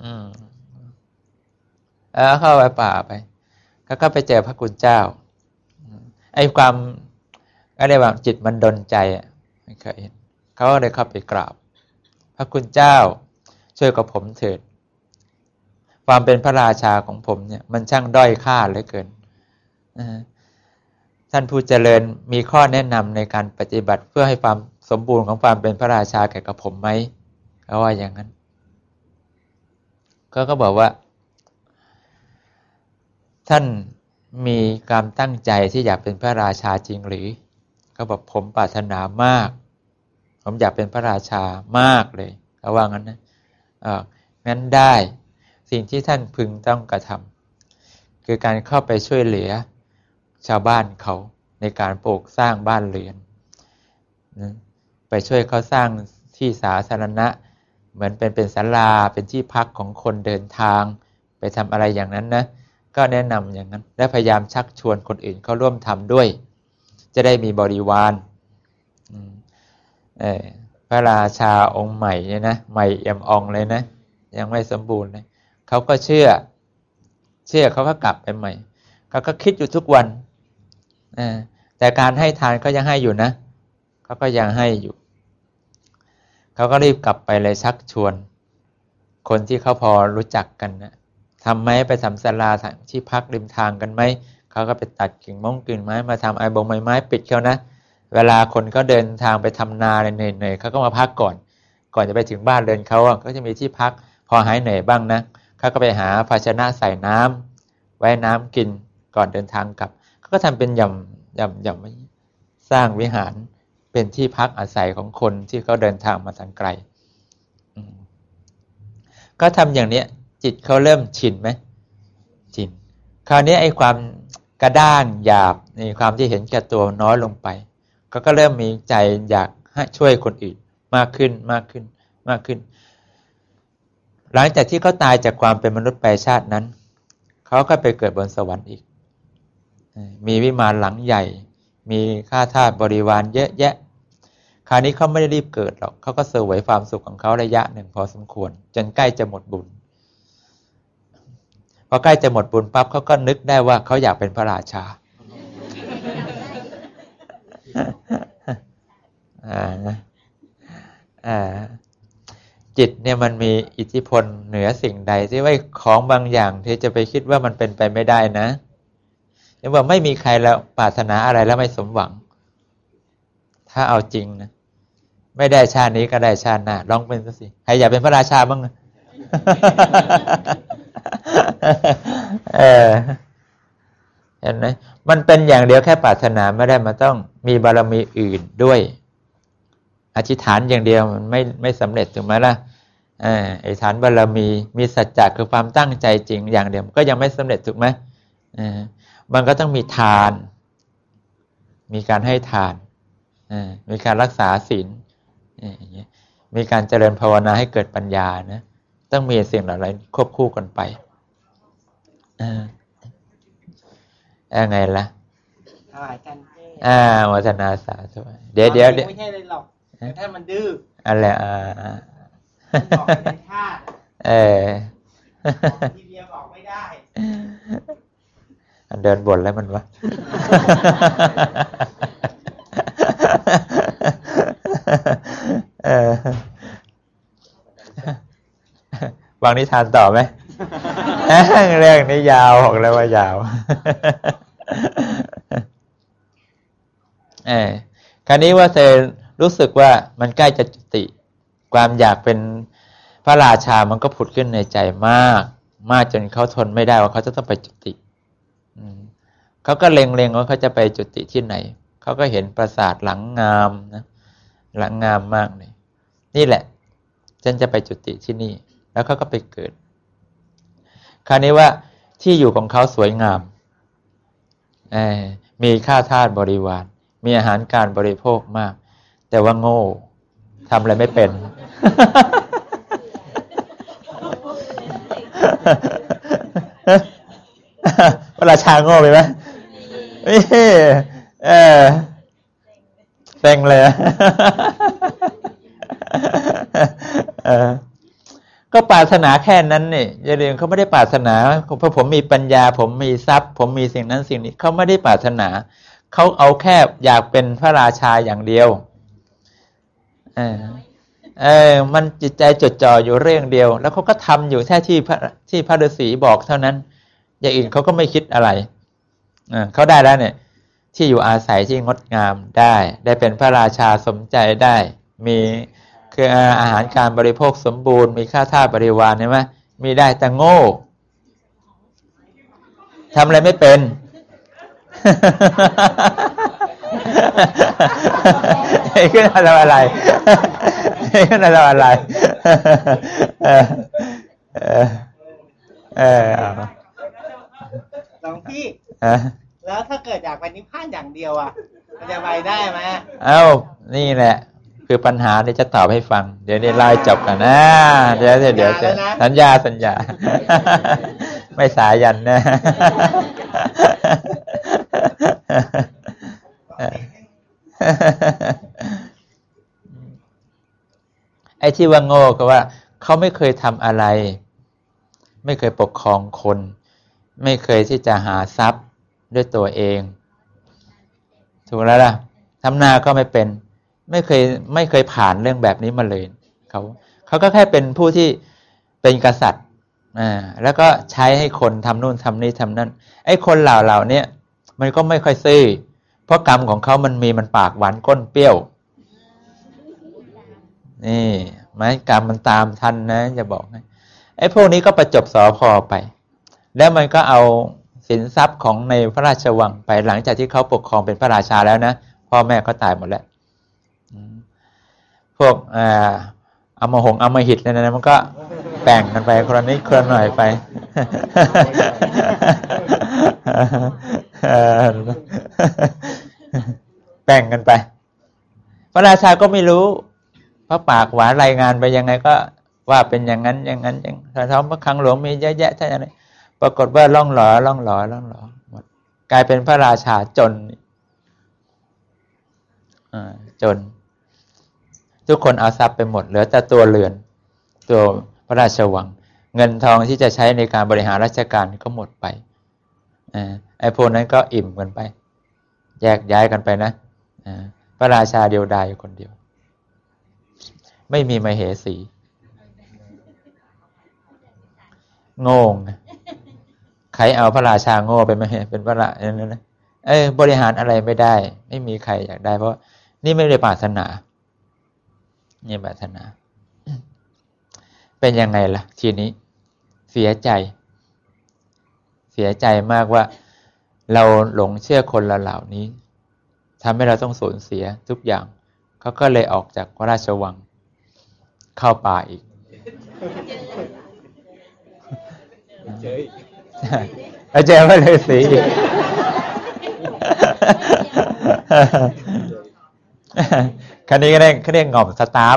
เข้าไปป่าไปก็ไปเจอพระคุณเจ้าไอ้ความก็ได้ว่าจิตมันดลใจไม่เคยเห็นเขาก็เลยเข้าไปกราบพระคุณเจ้าช่วยกับผมเถิดความเป็นพระราชาของผมเนี่ยมันช่างด้อยค่าเหลือเกินท่านผู้เจริญมีข้อแนะนำในการปฏิบัติเพื่อให้ความสมบูรณ์ของความเป็นพระราชาแก่กับผมไหมเขาว่าอย่างนั้นก็บอกว่าท่านมีความตั้งใจที่อยากเป็นพระราชาจริงหรือเขาบอกผมปรารถนามากผมอยากเป็นพระราชามากเลยเขาว่างั้นนะงั้นได้สิ่งที่ท่านพึงต้องกระทำคือการเข้าไปช่วยเหลือชาวบ้านเขาในการปลูกสร้างบ้านเรือนนะไปช่วยเขาสร้างที่สาธารณะเหมือนเป็นศาลาเป็นที่พักของคนเดินทางไปทำอะไรอย่างนั้นนะก็แนะนำอย่างนั้นและพยายามชักชวนคนอื่นเข้าร่วมทำด้วยจะได้มีบริวารพระราชาองค์ใหม่เนี่ยนะใหม่เอี่ยมอ่องเลยนะยังไม่สมบูรณ์เลยเขาก็เชื่อเขาก็กลับไปใหม่เขาก็คิดอยู่ทุกวันแต่การให้ทานก็ยังให้อยู่นะเขาก็ยังให้อยู่เขาก็รีบกลับไปเลยชักชวนคนที่เขาพอรู้จักกันนะทำไหมไปทำศาลาที่พักริมทางกันไหมเขาก็ไปตัดกิ่งไม้มาทำไม้ ปิดเขานะเวลาคนก็เดินทางไปทำนาเหนื่อยเขาก็มาพักก่อนจะไปถึงบ้านเรือนเขาก็จะมีที่พักพอหายเหนื่อยบ้างนะเขาก็ไปหาภาชนะใส่น้ำไว้น้ำกินก่อนเดินทางกลับเขาก็ทำเป็นย่ำสร้างวิหารเป็นที่พักอาศัยของคนที่เขาเดินทางมาทางไกลก็ทำอย่างนี้จิตเขาเริ่มชินไหมชินคราวนี้ไอ้ความกระด้างหยาบในความที่เห็นแก่ตัวน้อยลงไปก็เริ่มมีใจอยากให้ช่วยคนอื่นมากขึ้นหลังจากที่เขาตายจากความเป็นมนุษย์ไปชาตินั้นเขาก็ไปเกิดบนสวรรค์อีกมีวิมานหลังใหญ่มีข้าทาสบริวารเยอะแยะคราวนี้เขาไม่ได้รีบเกิดหรอกเขาก็เสวยความสุขของเขาระยะหนึ่งพอสมควรจนใกล้จะหมดบุญพอใกล้จะหมดบุญปั๊บเขาก็นึกได้ว่าเขาอยากเป็นพระราชาจิตเนี่ยมันมีอิทธิพลเหนือสิ่งใดที่ว่าของบางอย่างที่จะไปคิดว่ามันเป็นไปไม่ได้นะเรียกว่าไม่มีใครแล้วปรารถนาอะไรแล้วไม่สมหวังถ้าเอาจริงนะไม่ได้ชาตินี้ก็ได้ชาติหน้าลองเป็นสิใครอยากเป็นพระราชาบ้างเห็นไหมมันเป็นอย่างเดียวแค่ปรารถนาไม่ได้มันต้องมีบารมีอื่นด้วยอธิษฐานอย่างเดียวมันไม่สำเร็จถูกไหมล่ะอธิษฐานบารมีสัจจะคือความตั้งใจจริงอย่างเดียวก็ยังไม่สำเร็จถูกไหมมันก็ต้องมีทานมีการให้ทานมีการรักษาศีลมีการเจริญภาวนาให้เกิดปัญญานะต้องมีสิ่งเหล่านี้ควบคู่กันไปยังไงล่ะวัฒนาสาธุเดี๋ยวไม่ใช่เลยหรอกแต่ถ้ามันดื้ออะไรบอกเป็นธาตุทีเดียวบอกไม่ได้เดินบ่นแล้วมันวะวางนิทานต่อไหมเรื่องนี้ยาวบอกแล้วว่ายาวคราวนี้ว่าเธอรู้สึกว่ามันใกล้จะจุติความอยากเป็นพระราชามันก็ผุดขึ้นในใจมากจนเขาทนไม่ได้ว่าเขาจะต้องไปจุติเขาก็เล็งว่าเขาจะไปจุติที่ไหนเขาก็เห็นปราสาทหลังงามนะหลังงามมากเลยนี่แหละฉันจะไปจุติที่นี่แล้วเขาก็ไปเกิดคราวนี้ว่าที่อยู่ของเขาสวยงามมีข้าทาสบริวารมีอาหารการบริโภคมากแต่ว่าโง่ทำอะไรไม่เป็นพระราชาโง่ไปไหมเต็งเลยก็ปรารถนาแค่นั้นนี่อย่าลืมเขาไม่ได้ปรารถนาเพราะผมมีปัญญาผมมีทรัพย์ผมมีสิ่งนั้นสิ่งนี้เขาไม่ได้ปรารถนาเขาเอาแค่อยากเป็นพระราชาอย่างเดียวมันจิตใจจดจ่ออยู่เรื่องเดียวแล้วเขาก็ทำอยู่แค่ที่พระฤาษีบอกเท่านั้นอย่างอื่นเขาก็ไม่คิดอะไรเขาได้แล้วเนี่ยที่อยู่อาศัยที่งดงามได้เป็นพระราชาสมใจได้มีคืออาหารการบริโภคสมบูรณ์มีข้าทาสบริวารใช่ไหมมีได้แต่โง่ทำอะไรไม่เป็นขึ้นมาทำอะไรขึ้นมาทำอะไรหลวงพี่แล้วถ้าเกิดอยากไปนิพพานอย่างเดียวอ่ะมันจะไปได้ไหมเอ้านี่แหละคือปัญหาที่จะตอบให้ฟังเดี๋ยวนี้ไล่จบกันนะเดี๋ยวสัญญาไม่สายันนะไอ้ที่ว่าโง่ก็ว่าเขาไม่เคยทำอะไรไม่เคยปกครองคนไม่เคยที่จะหาทรัพย์ด้วยตัวเองถูกแล้วล่ะทำนาก็ไม่เป็นไม่เคยผ่านเรื่องแบบนี้มาเลยเขาก็แค่เป็นผู้ที่เป็นกษัตริย์แล้วก็ใช้ให้คนทำนู่นทำนี่ทำนั่นไอ้คนเหล่านี้มันก็ไม่ค่อยซื่อเพราะกรรมของเขามันปากหวานก้นเปรี้ยวนี่ไม้กรรมมันตามทันนะจะบอกให้ไอ้พวกนี้ก็ประจบสพไปแล้วมันก็เอาสินทรัพย์ของในพระราชวังไปหลังจากที่เขาปกครองเป็นพระราชาแล้วนะพ่อแม่เขาตายหมดแล้วพวกอมหิตเนี่ยนะมันก็แบ่งกันไปคนละนิดคนละหน่อยไปแบ่งกันไปพระราชาก็ไม่รู้เพราะปากหวานรายงานไปยังไงก็ว่าเป็นอย่างนั้นอย่างแต่ท้องพระคลังหลวงมีเยอะแยะท่านอะไรปรากฏว่าล่องหลอหมดกลายเป็นพระราชาจนทุกคนเอาทรัพย์ไปหมดเหลือแต่ตัวเรือนตัวพระราชวังเงินทองที่จะใช้ในการบริหารราชการก็หมดไปไอ้พวกนั้นก็อิ่มกันไปแยกย้ายกันไปนะพระราชาเดียวดายอยู่คนเดียวไม่มีมเหสีโง่ใครเอาพระราชาโง่ไปไม่เป็นพระราชานะบริหารอะไรไม่ได้ไม่มีใครอยากได้เพราะนี่ไม่ได้ปรารถนานี่ปรารถนาเป็นยังไงล่ะทีนี้เสียใจมากว่าเราหลงเชื่อคนเหล่านี้ทำให้เราต้องสูญเสียทุกอย่างเขาก็เลยออกจากพระราชวังเข้าป่าอีกเจอพระฤาษีอีกคันนี้ก็ได้เขาเรียกง่อมสตาฟ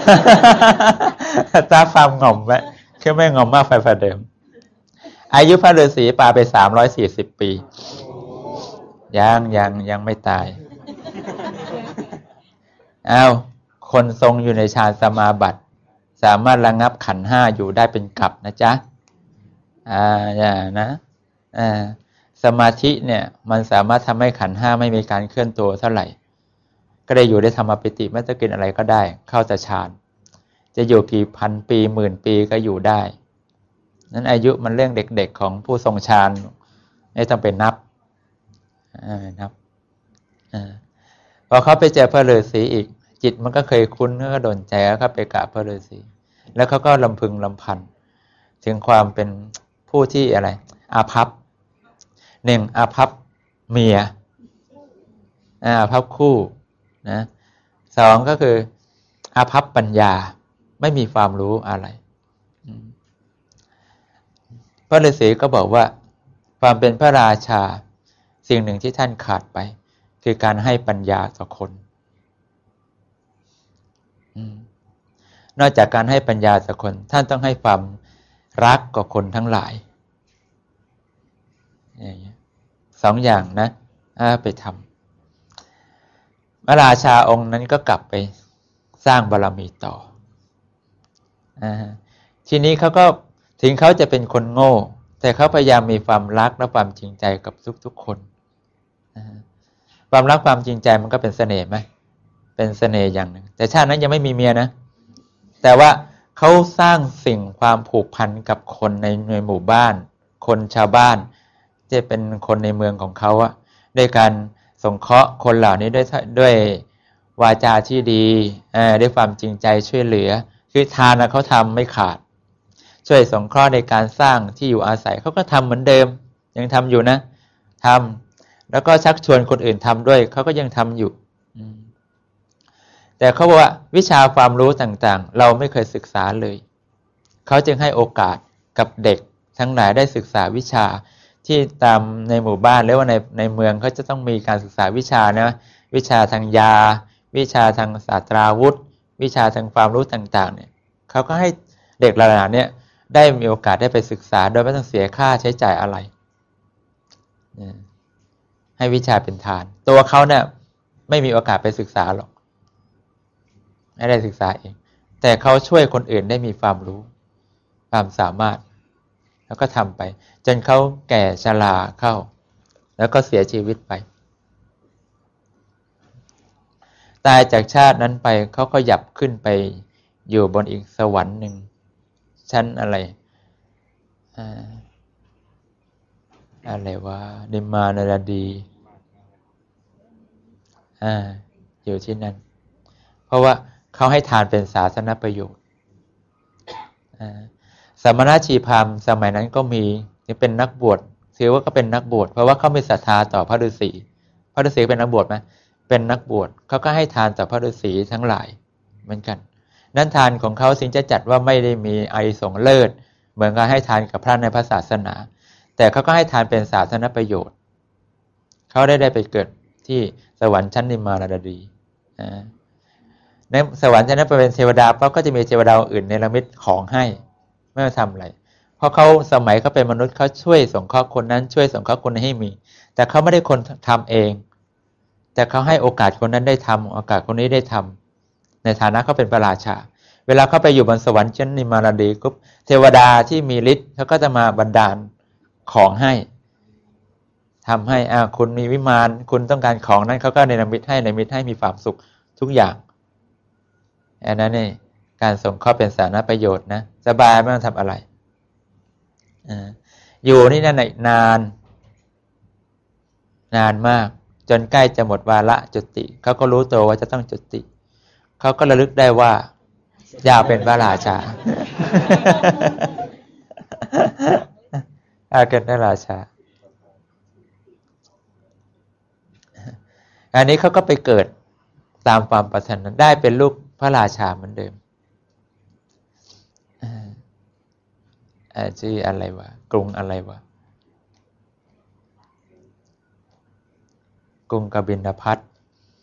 ฟาร์มง่อมไว้คือไม่ง่อมมากไปกว่าเดิมอายุพระฤาษีปาไป340 ปียังไม่ตายคนทรงอยู่ในฌานสมาบัติสามารถระงับขันธ์5อยู่ได้เป็นกลับนะจ๊ะนะสมาธิเนี่ยมันสามารถทำให้ขันธ์5ไม่มีการเคลื่อนตัวเท่าไหร่ก็ได้อยู่ได้ธรรมปิติไม่ต้องกินอะไรก็ได้เข้าแต่ฌานจะอยู่กี่พันปีหมื่นปีก็อยู่ได้นั้นอายุมันเรื่องเด็กๆของผู้ทรงฌานไม่ต้องไปนับพอเขาไปเจอพระฤาษีอีกจิตมันก็เคยคุ้นก็โดนใจแล้วก็ไปกราบพระฤาษีแล้วเขาก็ลำพึงลำพันถึงความเป็นผู้ที่อะไรอาภัพ1อาภัพเมียอาภัพคู่นะ2ก็คืออาภัพปัญญาไม่มีความรู้อะไรพระฤาษีก็บอกว่าความเป็นพระราชาสิ่งหนึ่งที่ท่านขาดไปคือการให้ปัญญาต่อคนนอกจากการให้ปัญญาต่อคนท่านต้องให้ความรักกับคนทั้งหลาย2 อย่างนะไปทำพระราชาองค์นั้นก็กลับไปสร้างบารมีต่อทีนี้เขาก็ถึงเขาจะเป็นคนโง่แต่เขาพยายามมีความรักและความจริงใจกับทุกๆคนความรักความจริงใจมันก็เป็นเสน่ห์ไหมเป็นเสน่ห์อย่างหนึ่งแต่ชาตินั้นยังไม่มีเมียนะแต่ว่าเขาสร้างสิ่งความผูกพันกับคนในหมู่บ้านคนชาวบ้านที่เป็นคนในเมืองของเขาอะด้วยการสงเคราะห์คนเหล่านี้ด้วยวาจาที่ดีด้วยความจริงใจช่วยเหลือคือทานเขาทำไม่ขาดช่วยสงเคราะห์ในการสร้างที่อยู่อาศัยเขาก็ทำเหมือนเดิมยังทำอยู่นะทแล้วก็ชักชวนคนอื่นทำด้วยเขาก็ยังทำอยู่แต่เขาบอกว่าวิชาความรู้ต่างๆเราไม่เคยศึกษาเลยเขาจึงให้โอกาสกับเด็กทั้งหลายได้ศึกษาวิชาที่ตามในหมู่บ้านหรือว่าในเมืองเขาจะต้องมีการศึกษาวิชานะวิชาทางยาวิชาทางศาสตราวุธวิชาทางความรู้ต่างๆเนี่ยเขาก็ให้เด็กระดับเนี่ยได้มีโอกาสได้ไปศึกษาโดยไม่ต้องเสียค่าใช้จ่ายอะไรให้วิชาเป็นทานตัวเขาเนี่ยไม่มีโอกาสไปศึกษาหรอกไม่ได้ศึกษาเองแต่เขาช่วยคนอื่นได้มีความรู้ความสามารถแล้วก็ทำไปจนเขาแก่ชราเข้าแล้วก็เสียชีวิตไปตายจากชาตินั้นไปเขาก็หยับขึ้นไปอยู่บนอีกสวรรค์หนึ่งชั้นอะไรวะนิมมานรดีอยู่ที่นั่นเพราะว่าเขาให้ทานเป็นศาสนประโยชน์สมณชีพราหมณ์สมัยนั้นก็มีที่เป็นนักบวชถือว่าก็เป็นนักบวชเพราะว่าเขามีศรัทธาต่อพระฤาษีพระฤาษีเป็นนักบวชไหมเป็นนักบวชเขาก็ให้ทานต่อพระฤาษีทั้งหลายเหมือนกันนั้นทานของเขาสิ่งจะจัดว่าไม่ได้มีอานิสงส์เลิศเหมือนกับให้ทานกับพระในพระศาสนาแต่เขาก็ให้ทานเป็นศาสนประโยชน์เขาได้ไปเกิดที่สวรรค์ชั้นนิมมานรดีในสวรรค์ชั้นนั้นเป็นเทวดาเพราะก็จะมีเทวดาอื่นเนรมิตของให้ไม่มาทำอะไรเพราะเขาสมัยเขาเป็นมนุษย์เขาช่วยสงเคราะห์คนนั้นช่วยสงเคราะห์คนให้มีแต่เขาไม่ได้คนทำเองแต่เขาให้โอกาสคนนั้นได้ทำโอกาสคนนี้ได้ทำในฐานะเขาเป็นพระราชาเวลาเขาไปอยู่บนสวรรค์ชั้นนิมมานรดีปุ๊บเทวดาที่มีฤทธิ์เขาก็จะมาบันดาลของให้ทำให้คุณมีวิมานคุณต้องการของนั้นเขาก็เนรมิตให้มีความสุขทุกอย่างอันนั้นนี่การส่งข้อเป็นสาธารณประโยชน์นะสบายไม่ต้องทำอะไรอยู่นี่นั่นนานมากจนใกล้จะหมดวาระจุติเขาก็รู้ตัวว่าจะต้องจุติเขาก็ระลึกได้ว่าอยากเป็นพระราชาอยากเป็นพระราชาอันนี้เขาก็ไปเกิดตามความปรารถนาได้เป็นลูกพระราชาเหมือนเดิมชื่ออะไรวะกรุงอะไรวะกรุงกบิลพัสดุ์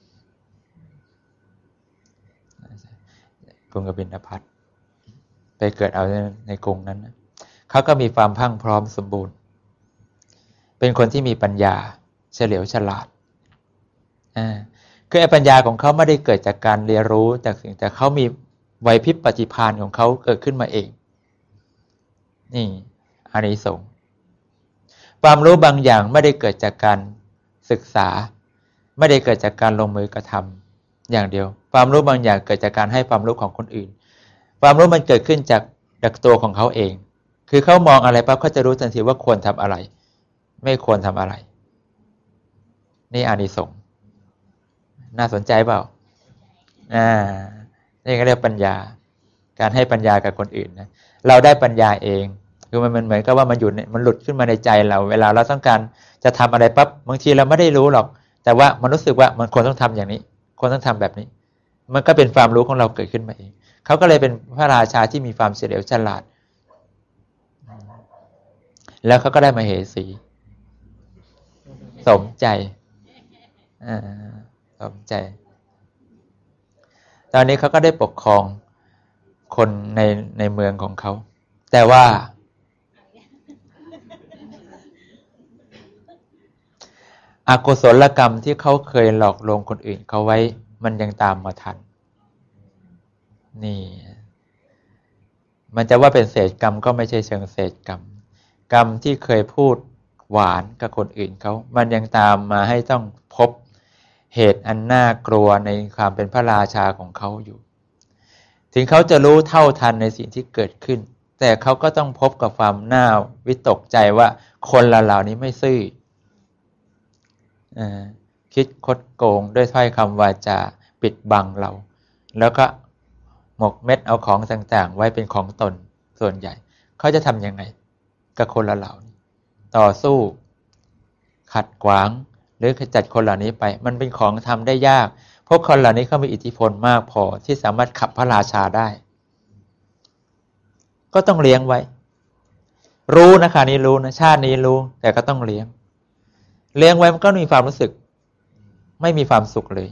กรุงกบิลพัสดุ์ไปเกิดเอาในกรุงนั้นเขาก็มีความพรั่งพร้อมสมบูรณ์เป็นคนที่มีปัญญาเฉลียวฉลาดคือปัญญาของเขาไม่ได้เกิดจากการเรียนรู้จากสิ่งแต่เขามีไหวพริบปฏิภาณของเขาเกิดขึ้นมาเองนี่อานิสงส์ความรู้บางอย่างไม่ได้เกิดจากการศึกษาไม่ได้เกิดจากการลงมือกระทำอย่างเดียวความรู้บางอย่างเกิดจากการให้ความรู้ของคนอื่นความรู้มันเกิดขึ้นจากตัวของเขาเองคือเขามองอะไรปั๊บเขาจะรู้ทันทีว่าควรทำอะไรไม่ควรทำอะไรนี่อานิสงส์น่าสนใจเปล่านี่ก็เรียกปัญญาการให้ปัญญากับคนอื่นนะเราได้ปัญญาเองคือมันเหมือนกับว่ามันอยู่มันหลุดขึ้นมาในใจเราเวลาเราต้องการจะทำอะไรปั๊บบางทีเราไม่ได้รู้หรอกแต่ว่ามันรู้สึกว่ามันควรต้องทำอย่างนี้ควรต้องทำแบบนี้มันก็เป็นความรู้ของเราเกิดขึ้นมาเองเขาก็เลยเป็นพระราชาที่มีความเฉลียวฉลาดแล้วเขาก็ได้มเหสีสมใจสมใจตอนนี้เขาก็ได้ปกครองคนในเมืองของเขาแต่ว่าอกุศลกรรมที่เขาเคยหลอกลวงคนอื่นเขาไว้มันยังตามมาทันนี่มันจะว่าเป็นเศษกรรมก็ไม่ใช่เชิงเศษกรรมกรรมที่เคยพูดหวานกับคนอื่นเขามันยังตามมาให้ต้องพบเหตุอันน่ากลัวในความเป็นพระราชาของเขาอยู่ถึงเขาจะรู้เท่าทันในสิ่งที่เกิดขึ้นแต่เขาก็ต้องพบกับความน่าวิตกใจว่าคนเหล่านี้ไม่ซื่อคิดคดโกงด้วยถ้อยคำวาจาปิดบังเราแล้วก็หมกเม็ดเอาของต่างๆไว้เป็นของตนส่วนใหญ่เขาจะทำยังไงกับคนเหล่านี้ต่อสู้ขัดขวางหรือขจัดคนเหล่านี้ไปมันเป็นของทำได้ยากเพราะคนเหล่านี้เขามีอิทธิพลมากพอที่สามารถขับพระราชาได้ก็ต้องเลี้ยงไว้รู้นะคะนี้รู้นะชาตินี้รู้แต่ก็ต้องเลี้ยงไว้มันก็มีความรู้สึกไม่มีความสุขเลย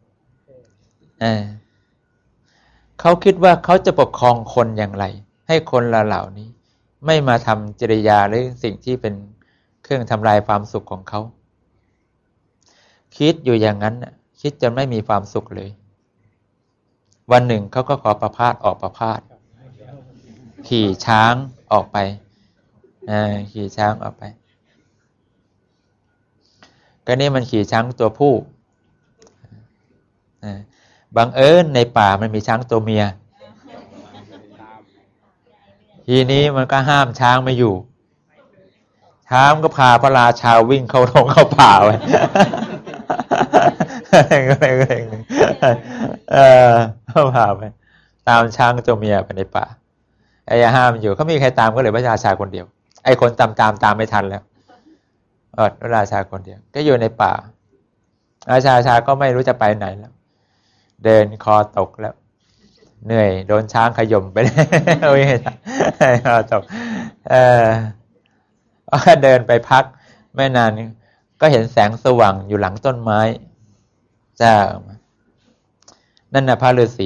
เขาคิดว่าเขาจะปกครองคนอย่างไรให้คนเหล่านี้ไม่มาทำจริยาหรือสิ่งที่เป็นเครื่องทำลายความสุขของเขาคิดอยู่อย่างนั้นคิดจนไม่มีความสุขเลยวันหนึ่งเขาก็ขอประพาสออกประพาสขี่ช้างออกไปขี่ช้างออกไปก็นี่มันขี่ช้างตัวผู้บังเอิญในป่ามันมีช้างตัวเมียทีนี้มันก็ห้ามช้างไม่อยู่ช้างก็พาพระราชาวิ่งเข้าโรงเข้าป่าไปเข้าป่าไปตามช้างตัวเมียไปในป่าไอ้ห้ามอยู่เขามีใครตามก็เลยพระราชาคนเดียวไอ้คนตามไม่ทันแล้วพระราชาคนเดียวก็อยู่ในป่าราชาก็ไม่รู้จะไปไหนแล้วเดินคอตกแล้วเหนื่อยโดนช้างขย่มไปเลยคอตกก็เดินไปพักไม่นานก็เห็นแสงสว่างอยู่หลังต้นไม้จ้านั่นน่ะพระฤาษี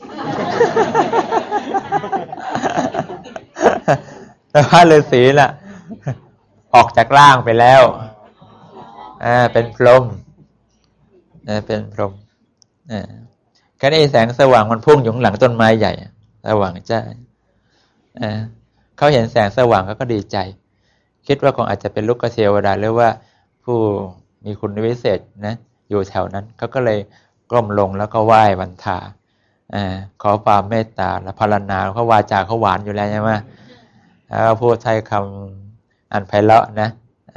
แต่พระฤาษีล่ะออกจากร่างไปแล้วเป็นพรหมเป็นพรหมก็ได้แสงสว่างมันพุ่งอยู่หลังต้นไม้ใหญ่สว่างจ้าเขาเห็นแสงสว่างเขาก็ดีใจคิดว่าคงอาจจะเป็นลูกเทวดาหรือว่าผู้มีคุณวิเศษนะอยู่แถวนั้นเขาก็เลยก้มลงแล้วก็ไหว้บรรทาขอความเมตตาและพรรณนาเขาวาจาเขาหวานอยู่แล้วใช่ไหมแล้วพูดใช้คำอันไพเราะนะ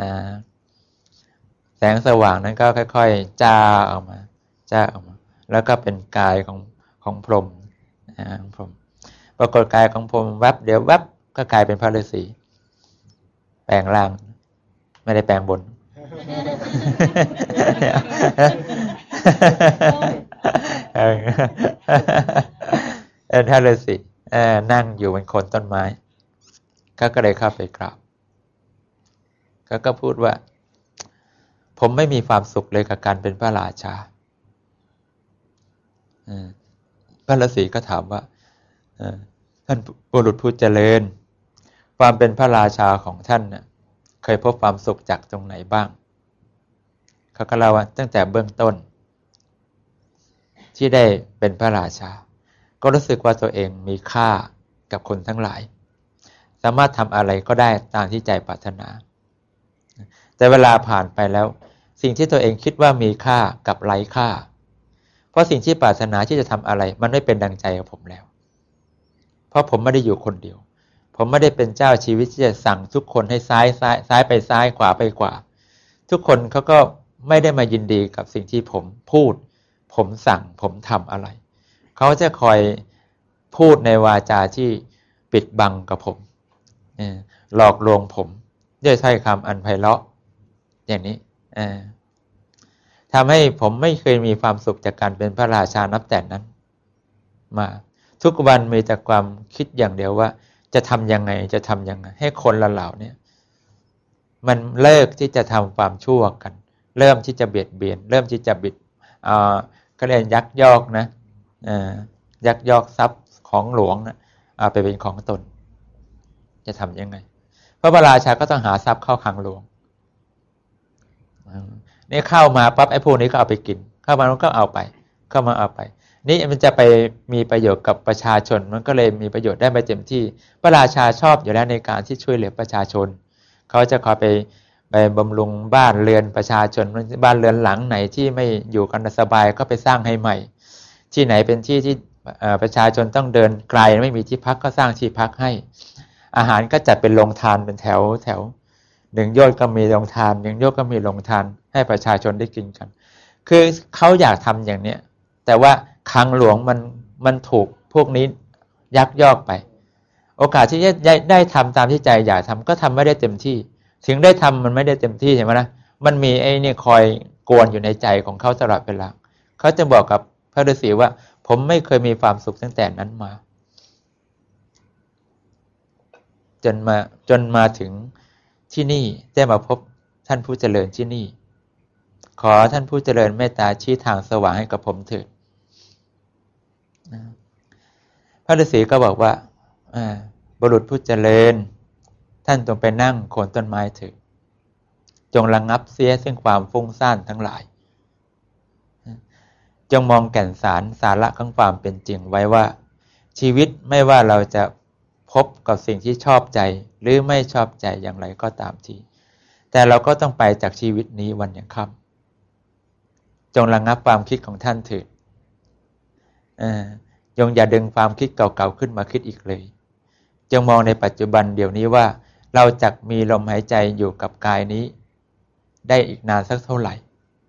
แสงสว่างนั้นก็ค่อยๆจ้าออกมาแล้วก็เป็นกายของพรหมพรหมปรากฏกายของพรหมแวบเดี๋ยวแวบก็กลายเป็นพระฤาษีแปลงร่างไม่ได้แปลงบนพระฤาษีนั่งอยู่บนโคนต้นไม้ก็เลยเข้าไปกราบก็พูดว่าผมไม่มีความสุขเลยกับการเป็นพระราชาพระฤาษีก็ถามว่าท่านบุรุษผู้เจริญความเป็นพระราชาของท่านน่ะเคยพบความสุขจากตรงไหนบ้างเขาก็เล่าว่าตั้งแต่เบื้องต้นที่ได้เป็นพระราชาก็รู้สึกว่าตัวเองมีค่ากับคนทั้งหลายสามารถทำอะไรก็ได้ตามที่ใจปรารถนาแต่เวลาผ่านไปแล้วสิ่งที่ตัวเองคิดว่ามีค่ากับไร้ค่าเพราะสิ่งที่ปรารถนาที่จะทำอะไรมันไม่เป็นดังใจของผมแล้วเพราะผมไม่ได้อยู่คนเดียวผมไม่ได้เป็นเจ้าชีวิตที่จะสั่งทุกคนให้ซ้ายไปซ้ายขวาไปขวาทุกคนเขาก็ไม่ได้มายินดีกับสิ่งที่ผมพูดผมสั่งผมทำอะไรเขาจะคอยพูดในวาจาที่ปิดบังกับผมหลอกลวงผมด้วยถ้อยคำอันไพเราะอย่างนี้ทำให้ผมไม่เคยมีความสุขจากการเป็นพระราชานับแต่นั้นมาทุกวันมีแต่ความคิดอย่างเดียวว่าจะทำยังไงให้คนเหล่านี้มันเลิกที่จะทำความชั่วกันเริ่มที่จะเบียดเบียนเริ่มที่จะบิดก็เรียกยักยอกนะยักยอกทรัพย์ของหลวงนะเอาไปเป็นของตนจะทำยังไงเพราะพระราชาก็ต้องหาทรัพย์เข้าคลังหลวงนี่เข้ามาปั๊บไอ้พวกนี้ก็เอาไปกินเข้ามามันก็เอาไปเข้ามาเอาไปนี่มันจะไปมีประโยชน์กับประชาชนมันก็เลยมีประโยชน์ได้ไม่เต็มที่พระราชาชอบอยู่แล้วในการที่ช่วยเหลือประชาชนเขาจะคอยไปบำรุงบ้านเรือนประชาชนบ้านเรือนหลังไหนที่ไม่อยู่กันสบายก็ไปสร้างให้ใหม่ที่ไหนเป็นที่ที่ประชาชนต้องเดินไกลไม่มีที่พักก็สร้างที่พักให้อาหารก็จัดเป็นโรงทานเป็นแถวหนึ่งโยชน์ก็มีโรงทานหนึ่งโยชน์ก็มีโรงทานให้ประชาชนได้กินกันคือเขาอยากทำอย่างเนี้ยแต่ว่าคลังหลวงมันถูกพวกนี้ยักยอกไปโอกาสที่จะได้ทำตามที่ใจอยากทำก็ทำไม่ได้เต็มที่ถึงได้ทำมันไม่ได้เต็มที่ใช่ไหมนะมันมีไอ้นี่คอยกวนอยู่ในใจของเขาตลอดเวลาเขาจะบอกกับพระฤาษีว่าผมไม่เคยมีความสุขตั้งแต่นั้นมาจนมาถึงที่นี่ได้มาพบท่านผู้เจริญที่นี่ขอท่านผู้เจริญเมตตาชี้ทางสว่างให้กับผมเถิดพระฤาษีก็บอกว่าบุรุษผู้เจริญท่านจงไปนั่งโคนต้นไม้เถิดจงระงับเสียซึ่งความฟุ้งซ่านทั้งหลายจงมองแก่นสาระของความเป็นจริงไว้ว่าชีวิตไม่ว่าเราจะพบกับสิ่งที่ชอบใจหรือไม่ชอบใจอย่างไรก็ตามทีแต่เราก็ต้องไปจากชีวิตนี้วันยังค่ำจงระงับความคิดของท่านเถิดจงอย่าดึงความคิดเก่าๆขึ้นมาคิดอีกเลยจงมองในปัจจุบันเดี๋ยวนี้ว่าเราจะมีลมหายใจอยู่กับกายนี้ได้อีกนานสักเท่าไหร่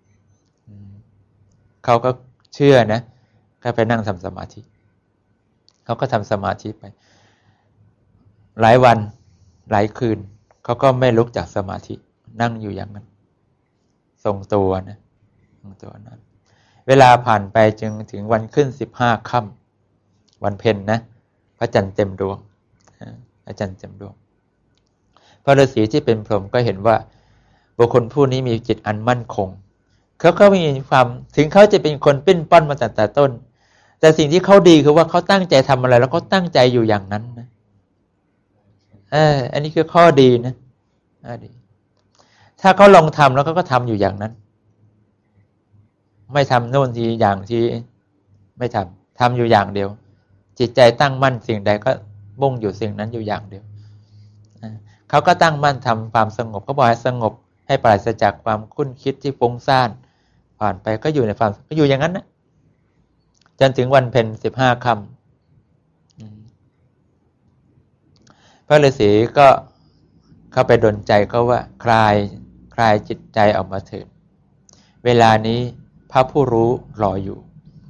เขาก็เชื่อนะก็ไปนั่งทำสมาธิเขาก็ทำสมาธิไปหลายวันหลายคืนเขาก็ไม่ลุกจากสมาธินั่งอยู่อย่างนั้นทรงตัวนะทรงตัวนั้นเวลาผ่านไปจึงถึงวันขึ้น15 ค่ำวันเพ็ญนะพระจันทร์เต็มดวงพระจันทร์เต็มดวงพระฤาษีที่เป็นพรหมก็เห็นว่าบุคคลผู้นี้มีจิตอันมั่นคงเขาก็มีความถึงเขาจะเป็นคนปิ้นป้อนมาแต่ต้นแต่สิ่งที่เขาดีคือว่าเขาตั้งใจทำอะไรแล้วก็ตั้งใจอยู่อย่างนั้นนะอันนี้คือข้อดีนะดีถ้าเขาลองทำแล้วก็ทำอยู่อย่างนั้นไม่ทำโน่นทีอย่างที่ไม่ทำอยู่อย่างเดียวจิตใจตั้งมั่นสิ่งใดก็มุ่งอยู่สิ่งนั้นอยู่อย่างเดียวเขาก็ตั้งมั่นทำความสงบเขาบอกให้สงบให้ปราศจากความคุ้นคิดที่ฟุ้งซ่านผ่านไปก็อยู่ในความก็อยู่อย่างนั้นนะจนถึงวันเพ็ญ15 ค่ำพระฤาษีก็เข้าไปดลใจเขาว่าคลายจิตใจออกมาเถิดเวลานี้พระผู้รู้รออยู่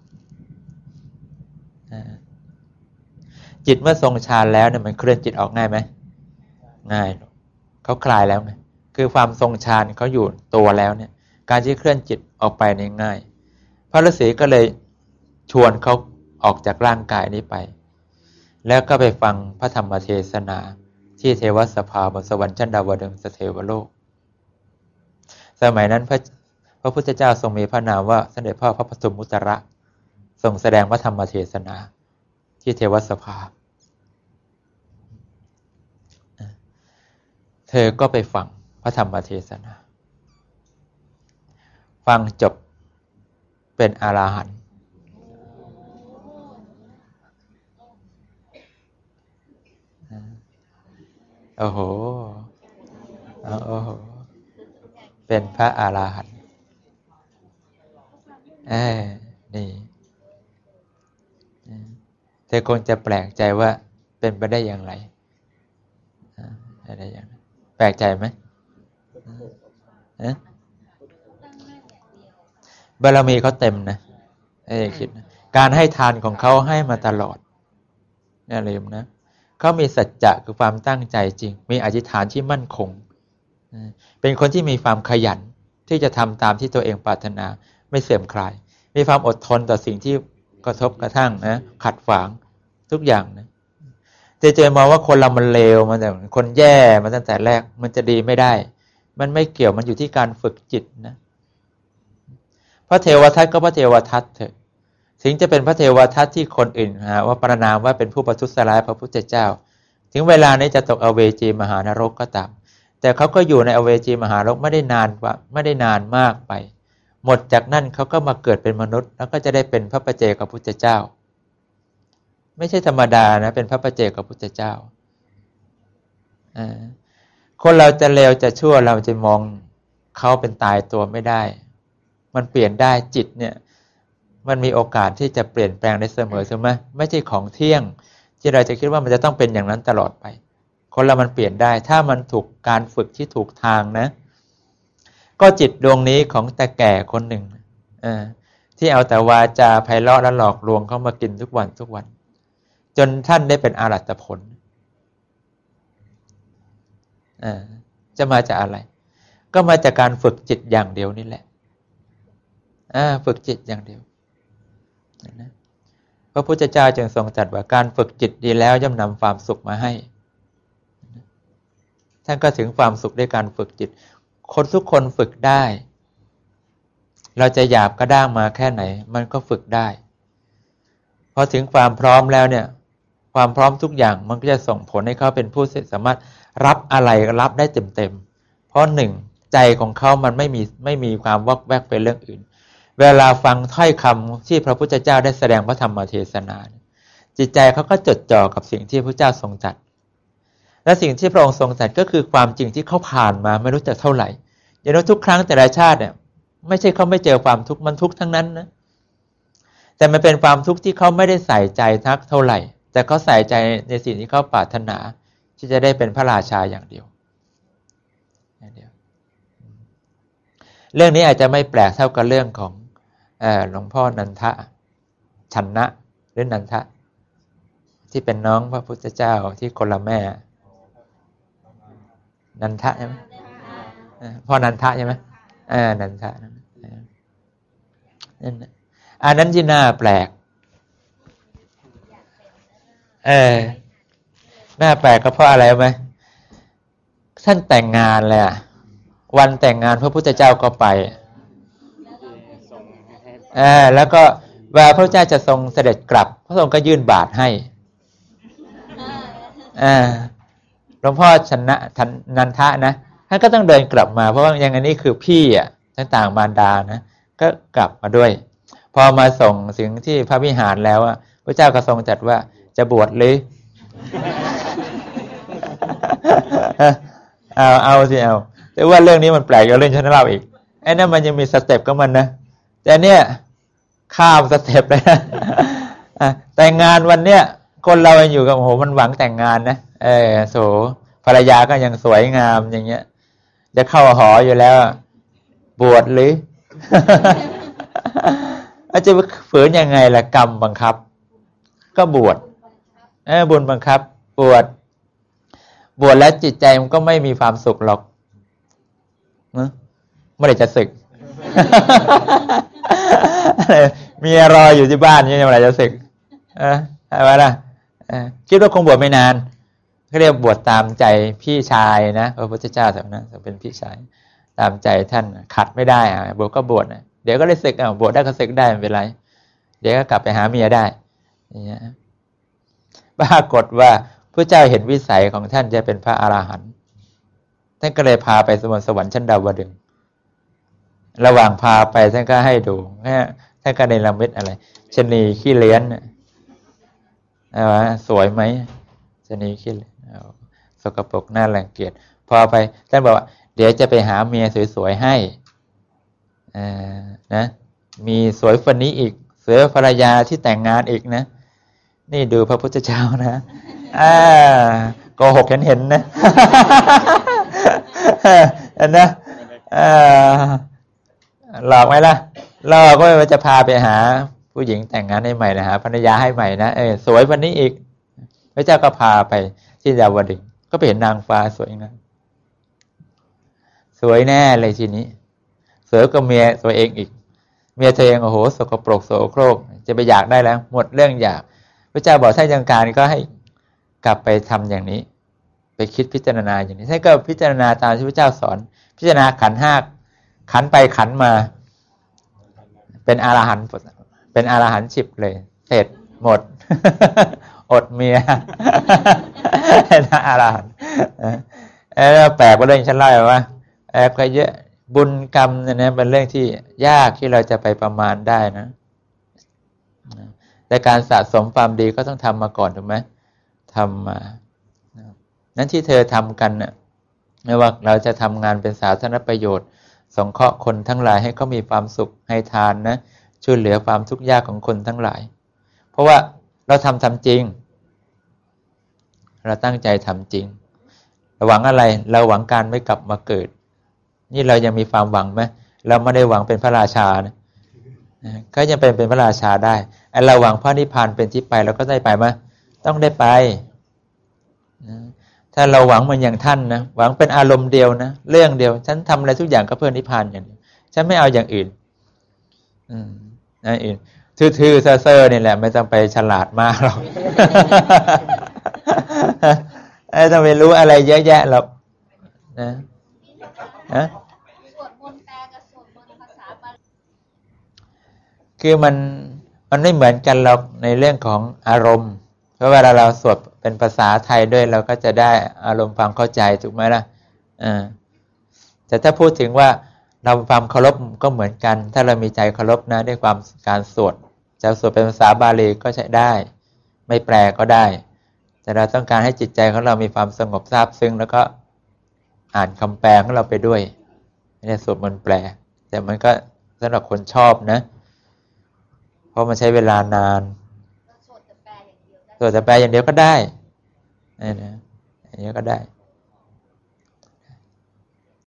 จิตเมื่อทรงฌานแล้วเนี่ยมันเคลื่อนจิตออกง่ายไหมง่ายเขาคลายแล้วไงคือความทรงฌานเขาอยู่ตัวแล้วเนี่ยการที่เคลื่อนจิตออกไปนี่ง่ายพระฤาษีก็เลยชวนเขาออกจากร่างกายนี้ไปแล้วก็ไปฟังพระธรรมเทศนาที่เทวสภาบนสวรรค์ชั้นดาวดึงสเทวโลกสมัยนั้นพระพุทธเจ้าทรงมีพระนามว่าสมเด็จพ่อพระปฐุมมุตระทรงแสดงพระธรรมเทศนาที่เทวสภาเธอก็ไปฟังพระธรรมเทศนาฟังจบเป็นอรหันต์โอ้โหเป็นพระอรหันต์นี่เธอคงจะแปลกใจว่าเป็นไปได้อย่างไรได้อย่างไรแปลกใจไหมบารมีเขาเต็มนะคิดนะการให้ทานของเขาให้มาตลอดอย่าลืมนะเขามีสัจจะคือความตั้งใจจริงมีอธิษฐานที่มั่นคงเป็นคนที่มีความขยันที่จะทำตามที่ตัวเองปรารถนาไม่เสื่อมคลายมีความอดทนต่อสิ่งที่กระทบกระทั่งนะขัดขวางทุกอย่างนะเจมองว่าคนเรามันเลวมันแต่คนแย่มาตั้งแต่แรกมันจะดีไม่ได้มันไม่เกี่ยวมันอยู่ที่การฝึกจิตนะพระเทวทัตก็พระเทวทัตเถอะถึงจะเป็นพระเทวทัตที่คนอื่นว่าประนามว่าเป็นผู้ประทุษร้ายพระพุทธเจ้าถึงเวลานี้จะตกอเวจีมหานรกก็ตามแต่เขาก็อยู่ในอเวจีมหานรกไม่ได้นานมากไปหมดจากนั้นเขาก็มาเกิดเป็นมนุษย์แล้วก็จะได้เป็นพระปัจเจกพุทธเจ้าไม่ใช่ธรรมดานะเป็นพระปัจเจกพุทธเจ้าคนเราจะเลวจะชั่วเราจะมองเขาเป็นตายตัวไม่ได้มันเปลี่ยนได้จิตเนี่ยมันมีโอกาสที่จะเปลี่ยนแปลงได้เสมอใช่ไหมไม่ใช่ของเที่ยงที่เราจะคิดว่ามันจะต้องเป็นอย่างนั้นตลอดไปคนเรามันเปลี่ยนได้ถ้ามันถูกการฝึกที่ถูกทางนะก็จิตดวงนี้ของตาแก่คนหนึ่งที่เอาแต่วาจาไพเราะและหลอกลวงเขามากินทุกวันจนท่านได้เป็นอรหัตผลจะมาจากอะไรก็มาจากการฝึกจิตอย่างเดียวนี่แหละฝึกจิตอย่างเดียวนะพระพุทธเจ้าจึงทรงตรัสว่าการฝึกจิตดีแล้วย่อมนำความสุขมาให้ท่านก็ถึงความสุขด้วยการฝึกจิตคนทุกคนฝึกได้เราจะหยาบกระด้างมาแค่ไหนมันก็ฝึกได้พอถึงความพร้อมแล้วเนี่ยความพร้อมทุกอย่างมันก็จะส่งผลให้เขาเป็นผู้สามารถรับอะไรรับได้เต็มๆเพราะหนึ่งใจของเขามันไม่มีความวอกแวกไปเรื่องอื่นเวลาฟังถ้อยคำที่พระพุทธเจ้าได้แสดงพระธรรมเทศนาจิตใจเขาก็จดจ่อกับสิ่งที่พระเจ้าทรงตรัสและสิ่งที่พระองค์ทรงตรัสก็คือความจริงที่เขาผ่านมาไม่รู้จักเท่าไหร่อย่างนั้นทุกครั้งแต่ละชาติเนี่ยไม่ใช่เขาไม่เจอความทุกข์มันทุกข์ทั้งนั้นนะแต่มันเป็นความทุกข์ที่เขาไม่ได้ใส่ใจทักเท่าไหร่แต่เขาใส่ใจในสิ่งที่เขาปรารถนาที่จะได้เป็นพระราชาอย่างเดียวเรื่องนี้อาจจะไม่แปลกเท่ากับเรื่องของหลวงพ่อนันทะชันนะหรือนันทะที่เป็นน้องพระพุทธเจ้าที่คนละแม่นันทะใช่ไหมพ่อนันทะใช่ไหมนันทะนั่นอันนั้นที่น่าแปลกน่าแปลกก็เพราะอะไรไหมท่านแต่งงานเลยวันแต่งงานพระพุทธเจ้าก็ไปแล้วก็เวลาพระเจ้าจะทรงเสด็จกลับพระองค์ก็ยื่นบาตรให้หลวงพ่อชนะนันทะนะท่านก็ต้องเดินกลับมาเพราะว่าอย่างนี้คือพี่ต่างมารดานะก็กลับมาด้วยพอมาส่งถึงที่พระวิหารแล้วพระเจ้าก็ทรงตรัสว่าจะบวชหรือเอาสิเอาแต่ว่าเรื่องนี้มันแปลกกว่าเรื่องฉันเล่าอีกไอ้นั่นมันยังมีสเต็ปของมันนะแต่เนี่ยข้ามสเต็ปเลยนะแต่งงานวันเนี้ยคนเราอยู่กับโอ้โหมันหวังแต่งงานนะโสภรรยาก็ยังสวยงามอย่างเงี้ยจะเข้าหออยู่แล้วบวชหรืออาจจะฝืนยังไงล่ะกรรมบังคับก็บวชบุญบังคับบวชแล้วจิตใจมันก็ไม่มีความสุขหรอกเมื่อไหร่จะสึกเมียรออยู่ที่บ้านนี่เมื่อไหร่จะสึกอะไรล่ะคิดว่าคงบวชไม่นานเขาเรียกบวชตามใจพี่ชายนะพระพุทธเจ้าแต่นั้นจะเป็นพี่ชายตามใจท่านขัดไม่ได้บวชก็บวชเดี๋ยวก็ได้สึกบวชได้ก็สึกได้ไม่เป็นไรเดี๋ยวก็กลับไปหาเมียได้อย่างเงี้ยปรากฏว่าพระเจ้าเห็นวิสัยของท่านจะเป็นพระอรหันต์ท่านก็เลยพาไปสวรรค์ชั้นดาวดึงส์ระหว่างพาไปท่านก็ให้ดูท่านก็ในละมิตอะไรชะนีขี้เลี้ยนสวยไหมชะนีขี้เลี้ยนสกปรกน่ารังเกียจพอไปท่านบอกว่าเดี๋ยวจะไปหาเมียสวยๆให้นะมีสวยฝันนี้อีกสวยภรรยาที่แต่งงานอีกนะนี่ดูพระพุทธเจ้านะโกหกเห็นนะนะหลอกไหมล่ะหลอกว่าจะพาไปหาผู้หญิงแต่งงานให้ใหม่นะหาภรรยาให้ใหม่นะสวยวันนี้อีกพระเจ้าก็พาไปที่ดาวดึงส์ก็ไปเห็นนางฟ้าสวยงามสวยแน่เลยทีนี้สวยก็เมียตัวเองอีกเมียตัวเองโอ้โหสกปรกโสโครกจะไปอยากได้แล้วหมดเรื่องอยากพระเจ้าบอกท่านยังการก็ให้กลับไปทำอย่างนี้ไปคิดพิจารณาอย่างนี้ท่านก็พิจารณาตามที่พระเจ้าสอนพิจารณาขันธ์ห้าขันไปขันมาเป็นอรหันต์เป็นอรหันต์10เลยเสร็จหมดอดเมียเป็นอรหันต์แปลกว่าเรื่องฉันเล่าว่าก็เยอะบุญกรรมเนี่ยเป็นเรื่องที่ยากที่เราจะไปประมาณได้นะแต่การสะสมความดีก็ต้องทำมาก่อนถูกไหมทำมานั้นที่เธอทำกันเนี่ยไม่ว่าเราจะทำงานเป็นสาธารณประโยชน์สงเคราะห์คนทั้งหลายให้เขามีความสุขให้ทานนะช่วยเหลือความทุกข์ยากของคนทั้งหลายเพราะว่าเราทำจริงเราตั้งใจทำจริงเราหวังอะไรเราหวังการไม่กลับมาเกิดนี่เรายังมีความหวังไหมเราไม่ได้หวังเป็นพระราชานะก็ยังเป็นพระราชาได้ไอ้เราหวังพระนิพพานเป็นที่ไปเราก็ได้ไปไหมต้องได้ไปถ้าถ้าเราหวังมันอย่างท่านนะหวังเป็นอารมณ์เดียวนะเรื่องเดียวฉันทำอะไรทุกอย่างก็เพื่อนิพพานอย่างเดียวฉันไม่เอาอย่างอื่นนั่นเองทื่อๆเซ่อๆนี่แหละไม่ต้องไปฉลาดมากหรอก ไม่ต้องไปรู้อะไรเยอะแยะหรอกนะสวดมนต์แปลกับสวดมนต์ภาษาบาลีคือมันไม่เหมือนกันหรอกในเรื่องของอารมณ์เพราะเวลาเราสวดเป็นภาษาไทยด้วยเราก็จะได้อารมณ์ความเข้าใจถูกไหมล่ะแต่ถ้าพูดถึงว่าเราความเคารพก็เหมือนกันถ้าเรามีใจเคารพนะด้วยความการสวดจะสวดเป็นภาษาบาลีก็ใช้ได้ไม่แปลก็ได้แต่เราต้องการให้จิตใจของเรามีความสงบซาบซึ้งแล้วก็อ่านคำแปลของเราไปด้วยไม่ได้สวดมนต์แปลแต่มันก็สำหรับคนชอบนะเพราะมันใช้เวลานานสวดแต่แปลอย่างเดียวได้สวดแต่แปลอย่างเดียวก็ได้นะอย่างนี้ก็ได้